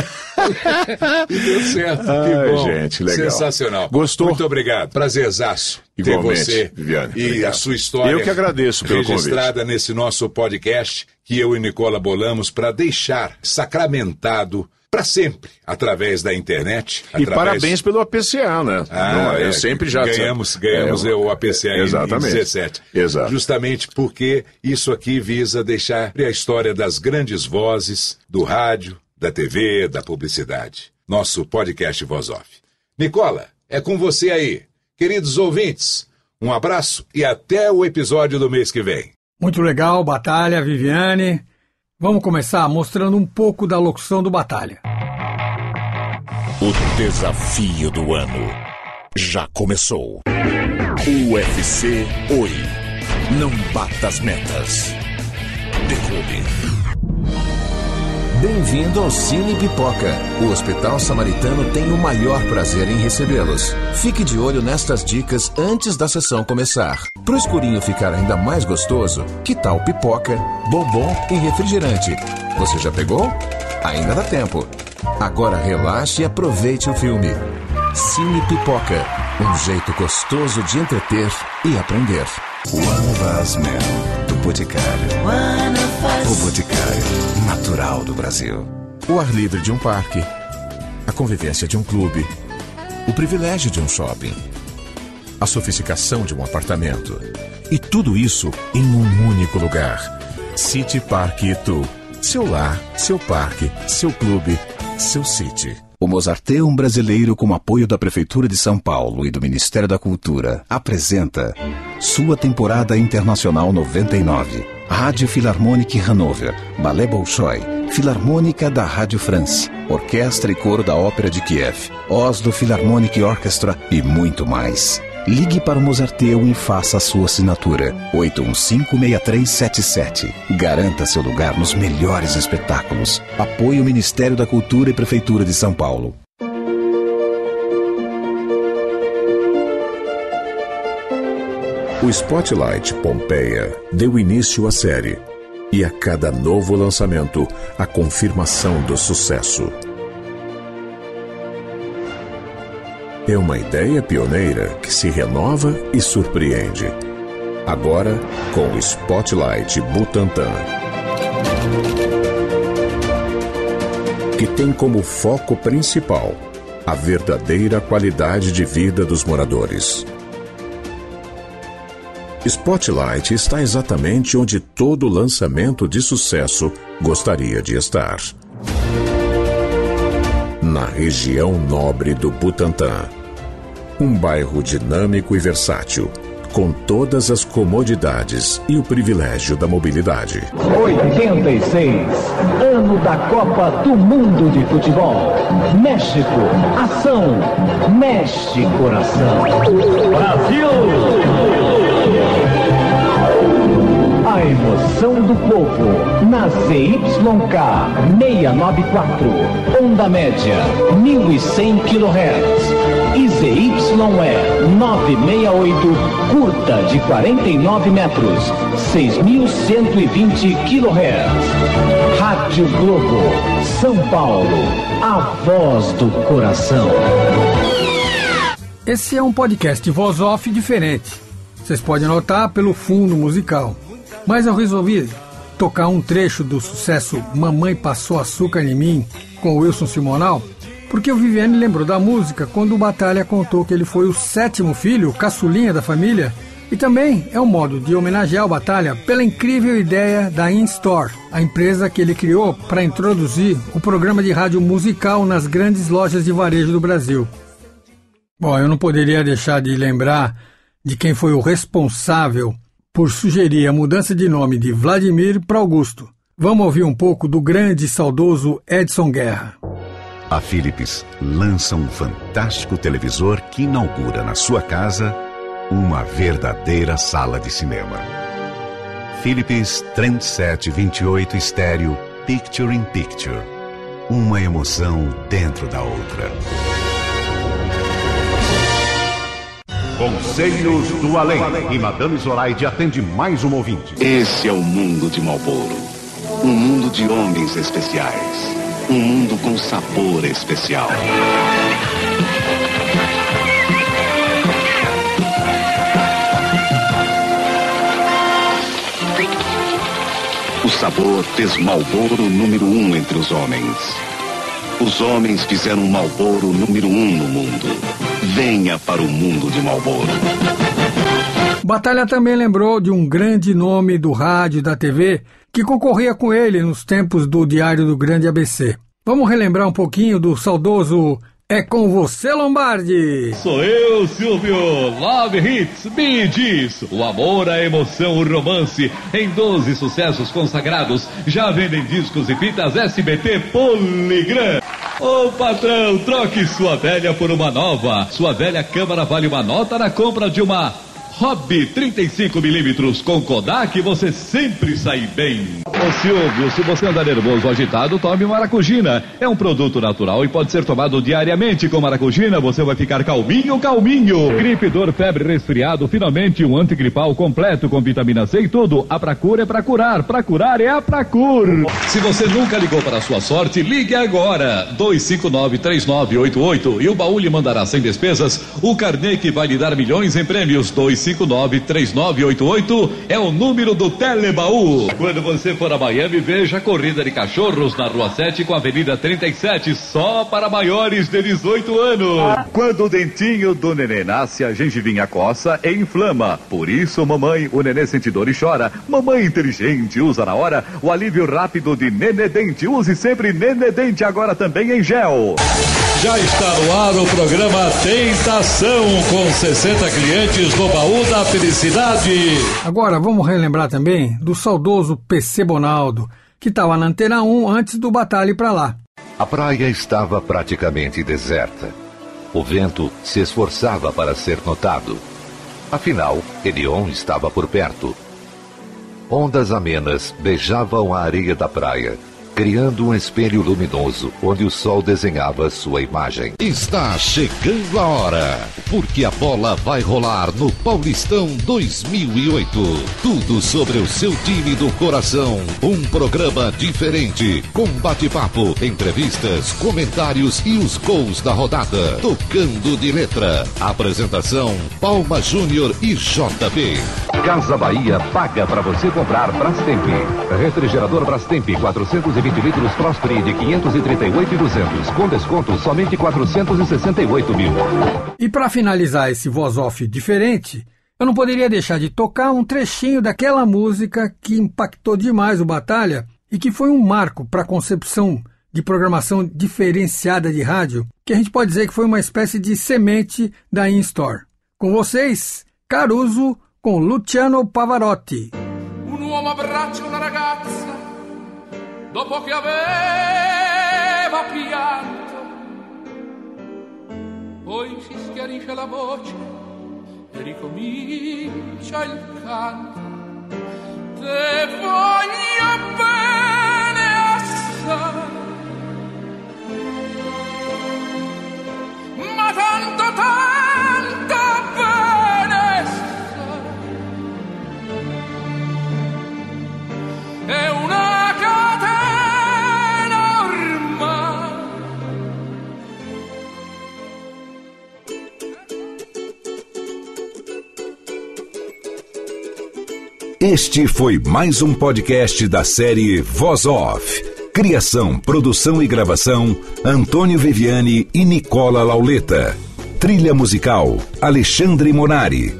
E deu certo. Ai, que bom. Gente, legal. Sensacional. Gostou? Muito obrigado. Prazerzaço ter você, Viviane. e Obrigado. a sua história. Eu que agradeço pelo registrada convite. nesse nosso podcast que eu e Nicola bolamos para deixar sacramentado para sempre, através da internet. E através... parabéns pelo A P C A, né? Ah, Não, eu é, sempre já... Ganhamos, ganhamos é, o A P C A exatamente. em dezessete. Exato. Justamente porque isso aqui visa deixar a história das grandes vozes do rádio, da T V, da publicidade. Nosso podcast Voz Off. Nicola, é com você aí. Queridos ouvintes, um abraço e até o episódio do mês que vem. Muito legal, Batalha, Viviane. Vamos começar mostrando um pouco da locução do Batalha. O desafio do ano já começou. U F C Oi. Não bata as metas. Derrube. Bem-vindo ao Cine Pipoca. O Hospital Samaritano tem o maior prazer em recebê-los. Fique de olho nestas dicas antes da sessão começar. Pro escurinho ficar ainda mais gostoso, que tal pipoca, bombom e refrigerante? Você já pegou? Ainda dá tempo. Agora relaxe e aproveite o filme. Cine Pipoca. Um jeito gostoso de entreter e aprender. One of Us Men, do Boticário. O Boticário, natural do Brasil. O ar livre de um parque. A convivência de um clube. O privilégio de um shopping. A sofisticação de um apartamento. E tudo isso em um único lugar. City Park Itu. Seu lar, seu parque, seu clube, seu City. O Mozarteum Brasileiro, com apoio da Prefeitura de São Paulo e do Ministério da Cultura, apresenta sua temporada internacional noventa e nove. Rádio Philharmonic Hannover, Ballet Bolshoi, Filarmônica da Rádio France, Orquestra e Coro da Ópera de Kiev, Oslo Philharmonic Orchestra e muito mais. Ligue para o Mozarteum e faça a sua assinatura. oito um cinco, seis três sete sete. Garanta seu lugar nos melhores espetáculos. Apoio Ministério da Cultura e Prefeitura de São Paulo. O Spotlight Pompeia deu início à série. E a cada novo lançamento, a confirmação do sucesso. É uma ideia pioneira que se renova e surpreende. Agora, com o Spotlight Butantã. Que tem como foco principal a verdadeira qualidade de vida dos moradores. Spotlight está exatamente onde todo lançamento de sucesso gostaria de estar. Na região nobre do Butantã. Um bairro dinâmico e versátil, com todas as comodidades e o privilégio da mobilidade. oitenta e seis, ano da Copa do Mundo de Futebol. México, ação, mexe coração. Brasil! A emoção do povo na Z Y K seiscentos e noventa e quatro, onda média mil e cem quilohertz e Z Y E novecentos e sessenta e oito, curta de quarenta e nove metros, seis mil cento e vinte quilohertz. Rádio Globo, São Paulo, a voz do coração. Esse é um podcast Voz Off diferente. Vocês podem notar pelo fundo musical. Mas eu resolvi tocar um trecho do sucesso Mamãe Passou Açúcar em Mim, com o Wilson Simonal, porque o Viviane lembrou da música quando o Batalha contou que ele foi o sétimo filho, caçulinha da família, e também é um modo de homenagear o Batalha pela incrível ideia da InStore, a empresa que ele criou para introduzir o programa de rádio musical nas grandes lojas de varejo do Brasil. Bom, eu não poderia deixar de lembrar de quem foi o responsável por sugerir a mudança de nome de Vladimir para Augusto. Vamos ouvir um pouco do grande e saudoso Edson Guerra. A Philips lança um fantástico televisor que inaugura na sua casa uma verdadeira sala de cinema. Philips Trendset vinte e oito Estéreo Picture in Picture. Uma emoção dentro da outra. Conselhos do Além. E Madame Zoraide atende mais um ouvinte. Esse é o mundo de Marlboro. Um mundo de homens especiais. Um mundo com sabor especial. O sabor fez Marlboro número um entre os homens. Os homens fizeram Marlboro número um no mundo. Venha para o mundo de Marlboro. Batalha também lembrou de um grande nome do rádio e da T V que concorria com ele nos tempos do Diário do Grande A B C. Vamos relembrar um pouquinho do saudoso É Com Você, Lombardi. Sou eu, Silvio. Love Hits, Bee Gees. O amor, a emoção, o romance em doze sucessos consagrados. Já vendem discos e fitas S B T Poligram. Ô patrão, troque sua velha por uma nova. Sua velha câmara vale uma nota na compra de uma Hobby trinta e cinco milímetros com Kodak, você sempre sai bem. Ô Silvio, se você andar nervoso ou agitado, tome Maracugina. É um produto natural e pode ser tomado diariamente. Com Maracugina você vai ficar calminho, calminho. Gripe, dor, febre, resfriado, finalmente um antigripal completo com vitamina C e tudo. A Pracur é pra curar, pra curar é a Pracur. Se você nunca ligou para a sua sorte, ligue agora. dois cinco nove, três nove oito oito e o baú lhe mandará sem despesas o carnê que vai lhe dar milhões em prêmios. dois cinco nove, três nove oito oito é o número do Telebaú. Quando você for a Miami, veja a corrida de cachorros na Rua sete com a Avenida trinta e sete, só para maiores de dezoito anos. Quando o dentinho do nenê nasce, a gengivinha coça e inflama. Por isso, mamãe, o nenê sente dor e chora. Mamãe inteligente usa na hora o alívio rápido de Nenedente. Use sempre Nenedente, agora também em gel. Já está no ar o programa Tentação, com sessenta clientes no baú da felicidade. Agora vamos relembrar também do saudoso P C Bonaldo, que estava na Antena um antes do Batalha ir pra lá. A praia estava praticamente deserta. O vento se esforçava para ser notado. Afinal, Elion estava por perto. Ondas amenas beijavam a areia da praia, criando um espelho luminoso onde o sol desenhava sua imagem. Está chegando a hora, porque a bola vai rolar no Paulistão dois mil e oito. Tudo sobre o seu time do coração. Um programa diferente, com bate-papo, entrevistas, comentários e os gols da rodada. Tocando de letra. Apresentação, Palma Júnior e J B. Casa Bahia paga para você comprar Brastemp. Refrigerador Brastemp quatrocentos e vinte litros Prosper de quinhentos e trinta e oito mil e duzentos, com desconto somente quatrocentos e sessenta e oito mil. E para finalizar esse voz off diferente, eu não poderia deixar de tocar um trechinho daquela música que impactou demais o Batalha e que foi um marco para a concepção de programação diferenciada de rádio, que a gente pode dizer que foi uma espécie de semente da In-Store. Com vocês, Caruso com Luciano Pavarotti. Un uomo abbraccia una ragazza dopo che aveva pianto, poi si schiarisce la voce e ricomincia il canto. Te voglio bene assai, ma tanto tanto bene sai, è una catena ormai. Este foi mais um podcast da série Voz Off. Criação, produção e gravação, Antônio Viviani e Nicola Lauleta. Trilha musical, Alexandre Monari.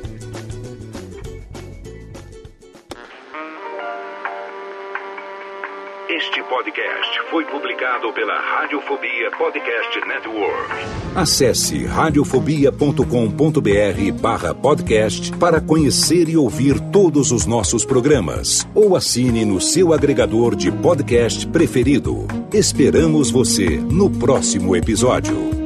Este podcast foi publicado pela Radiofobia Podcast Network. Acesse radiofobia ponto com ponto br barra podcast para conhecer e ouvir todos os nossos programas. Ou assine no seu agregador de podcast preferido. Esperamos você no próximo episódio.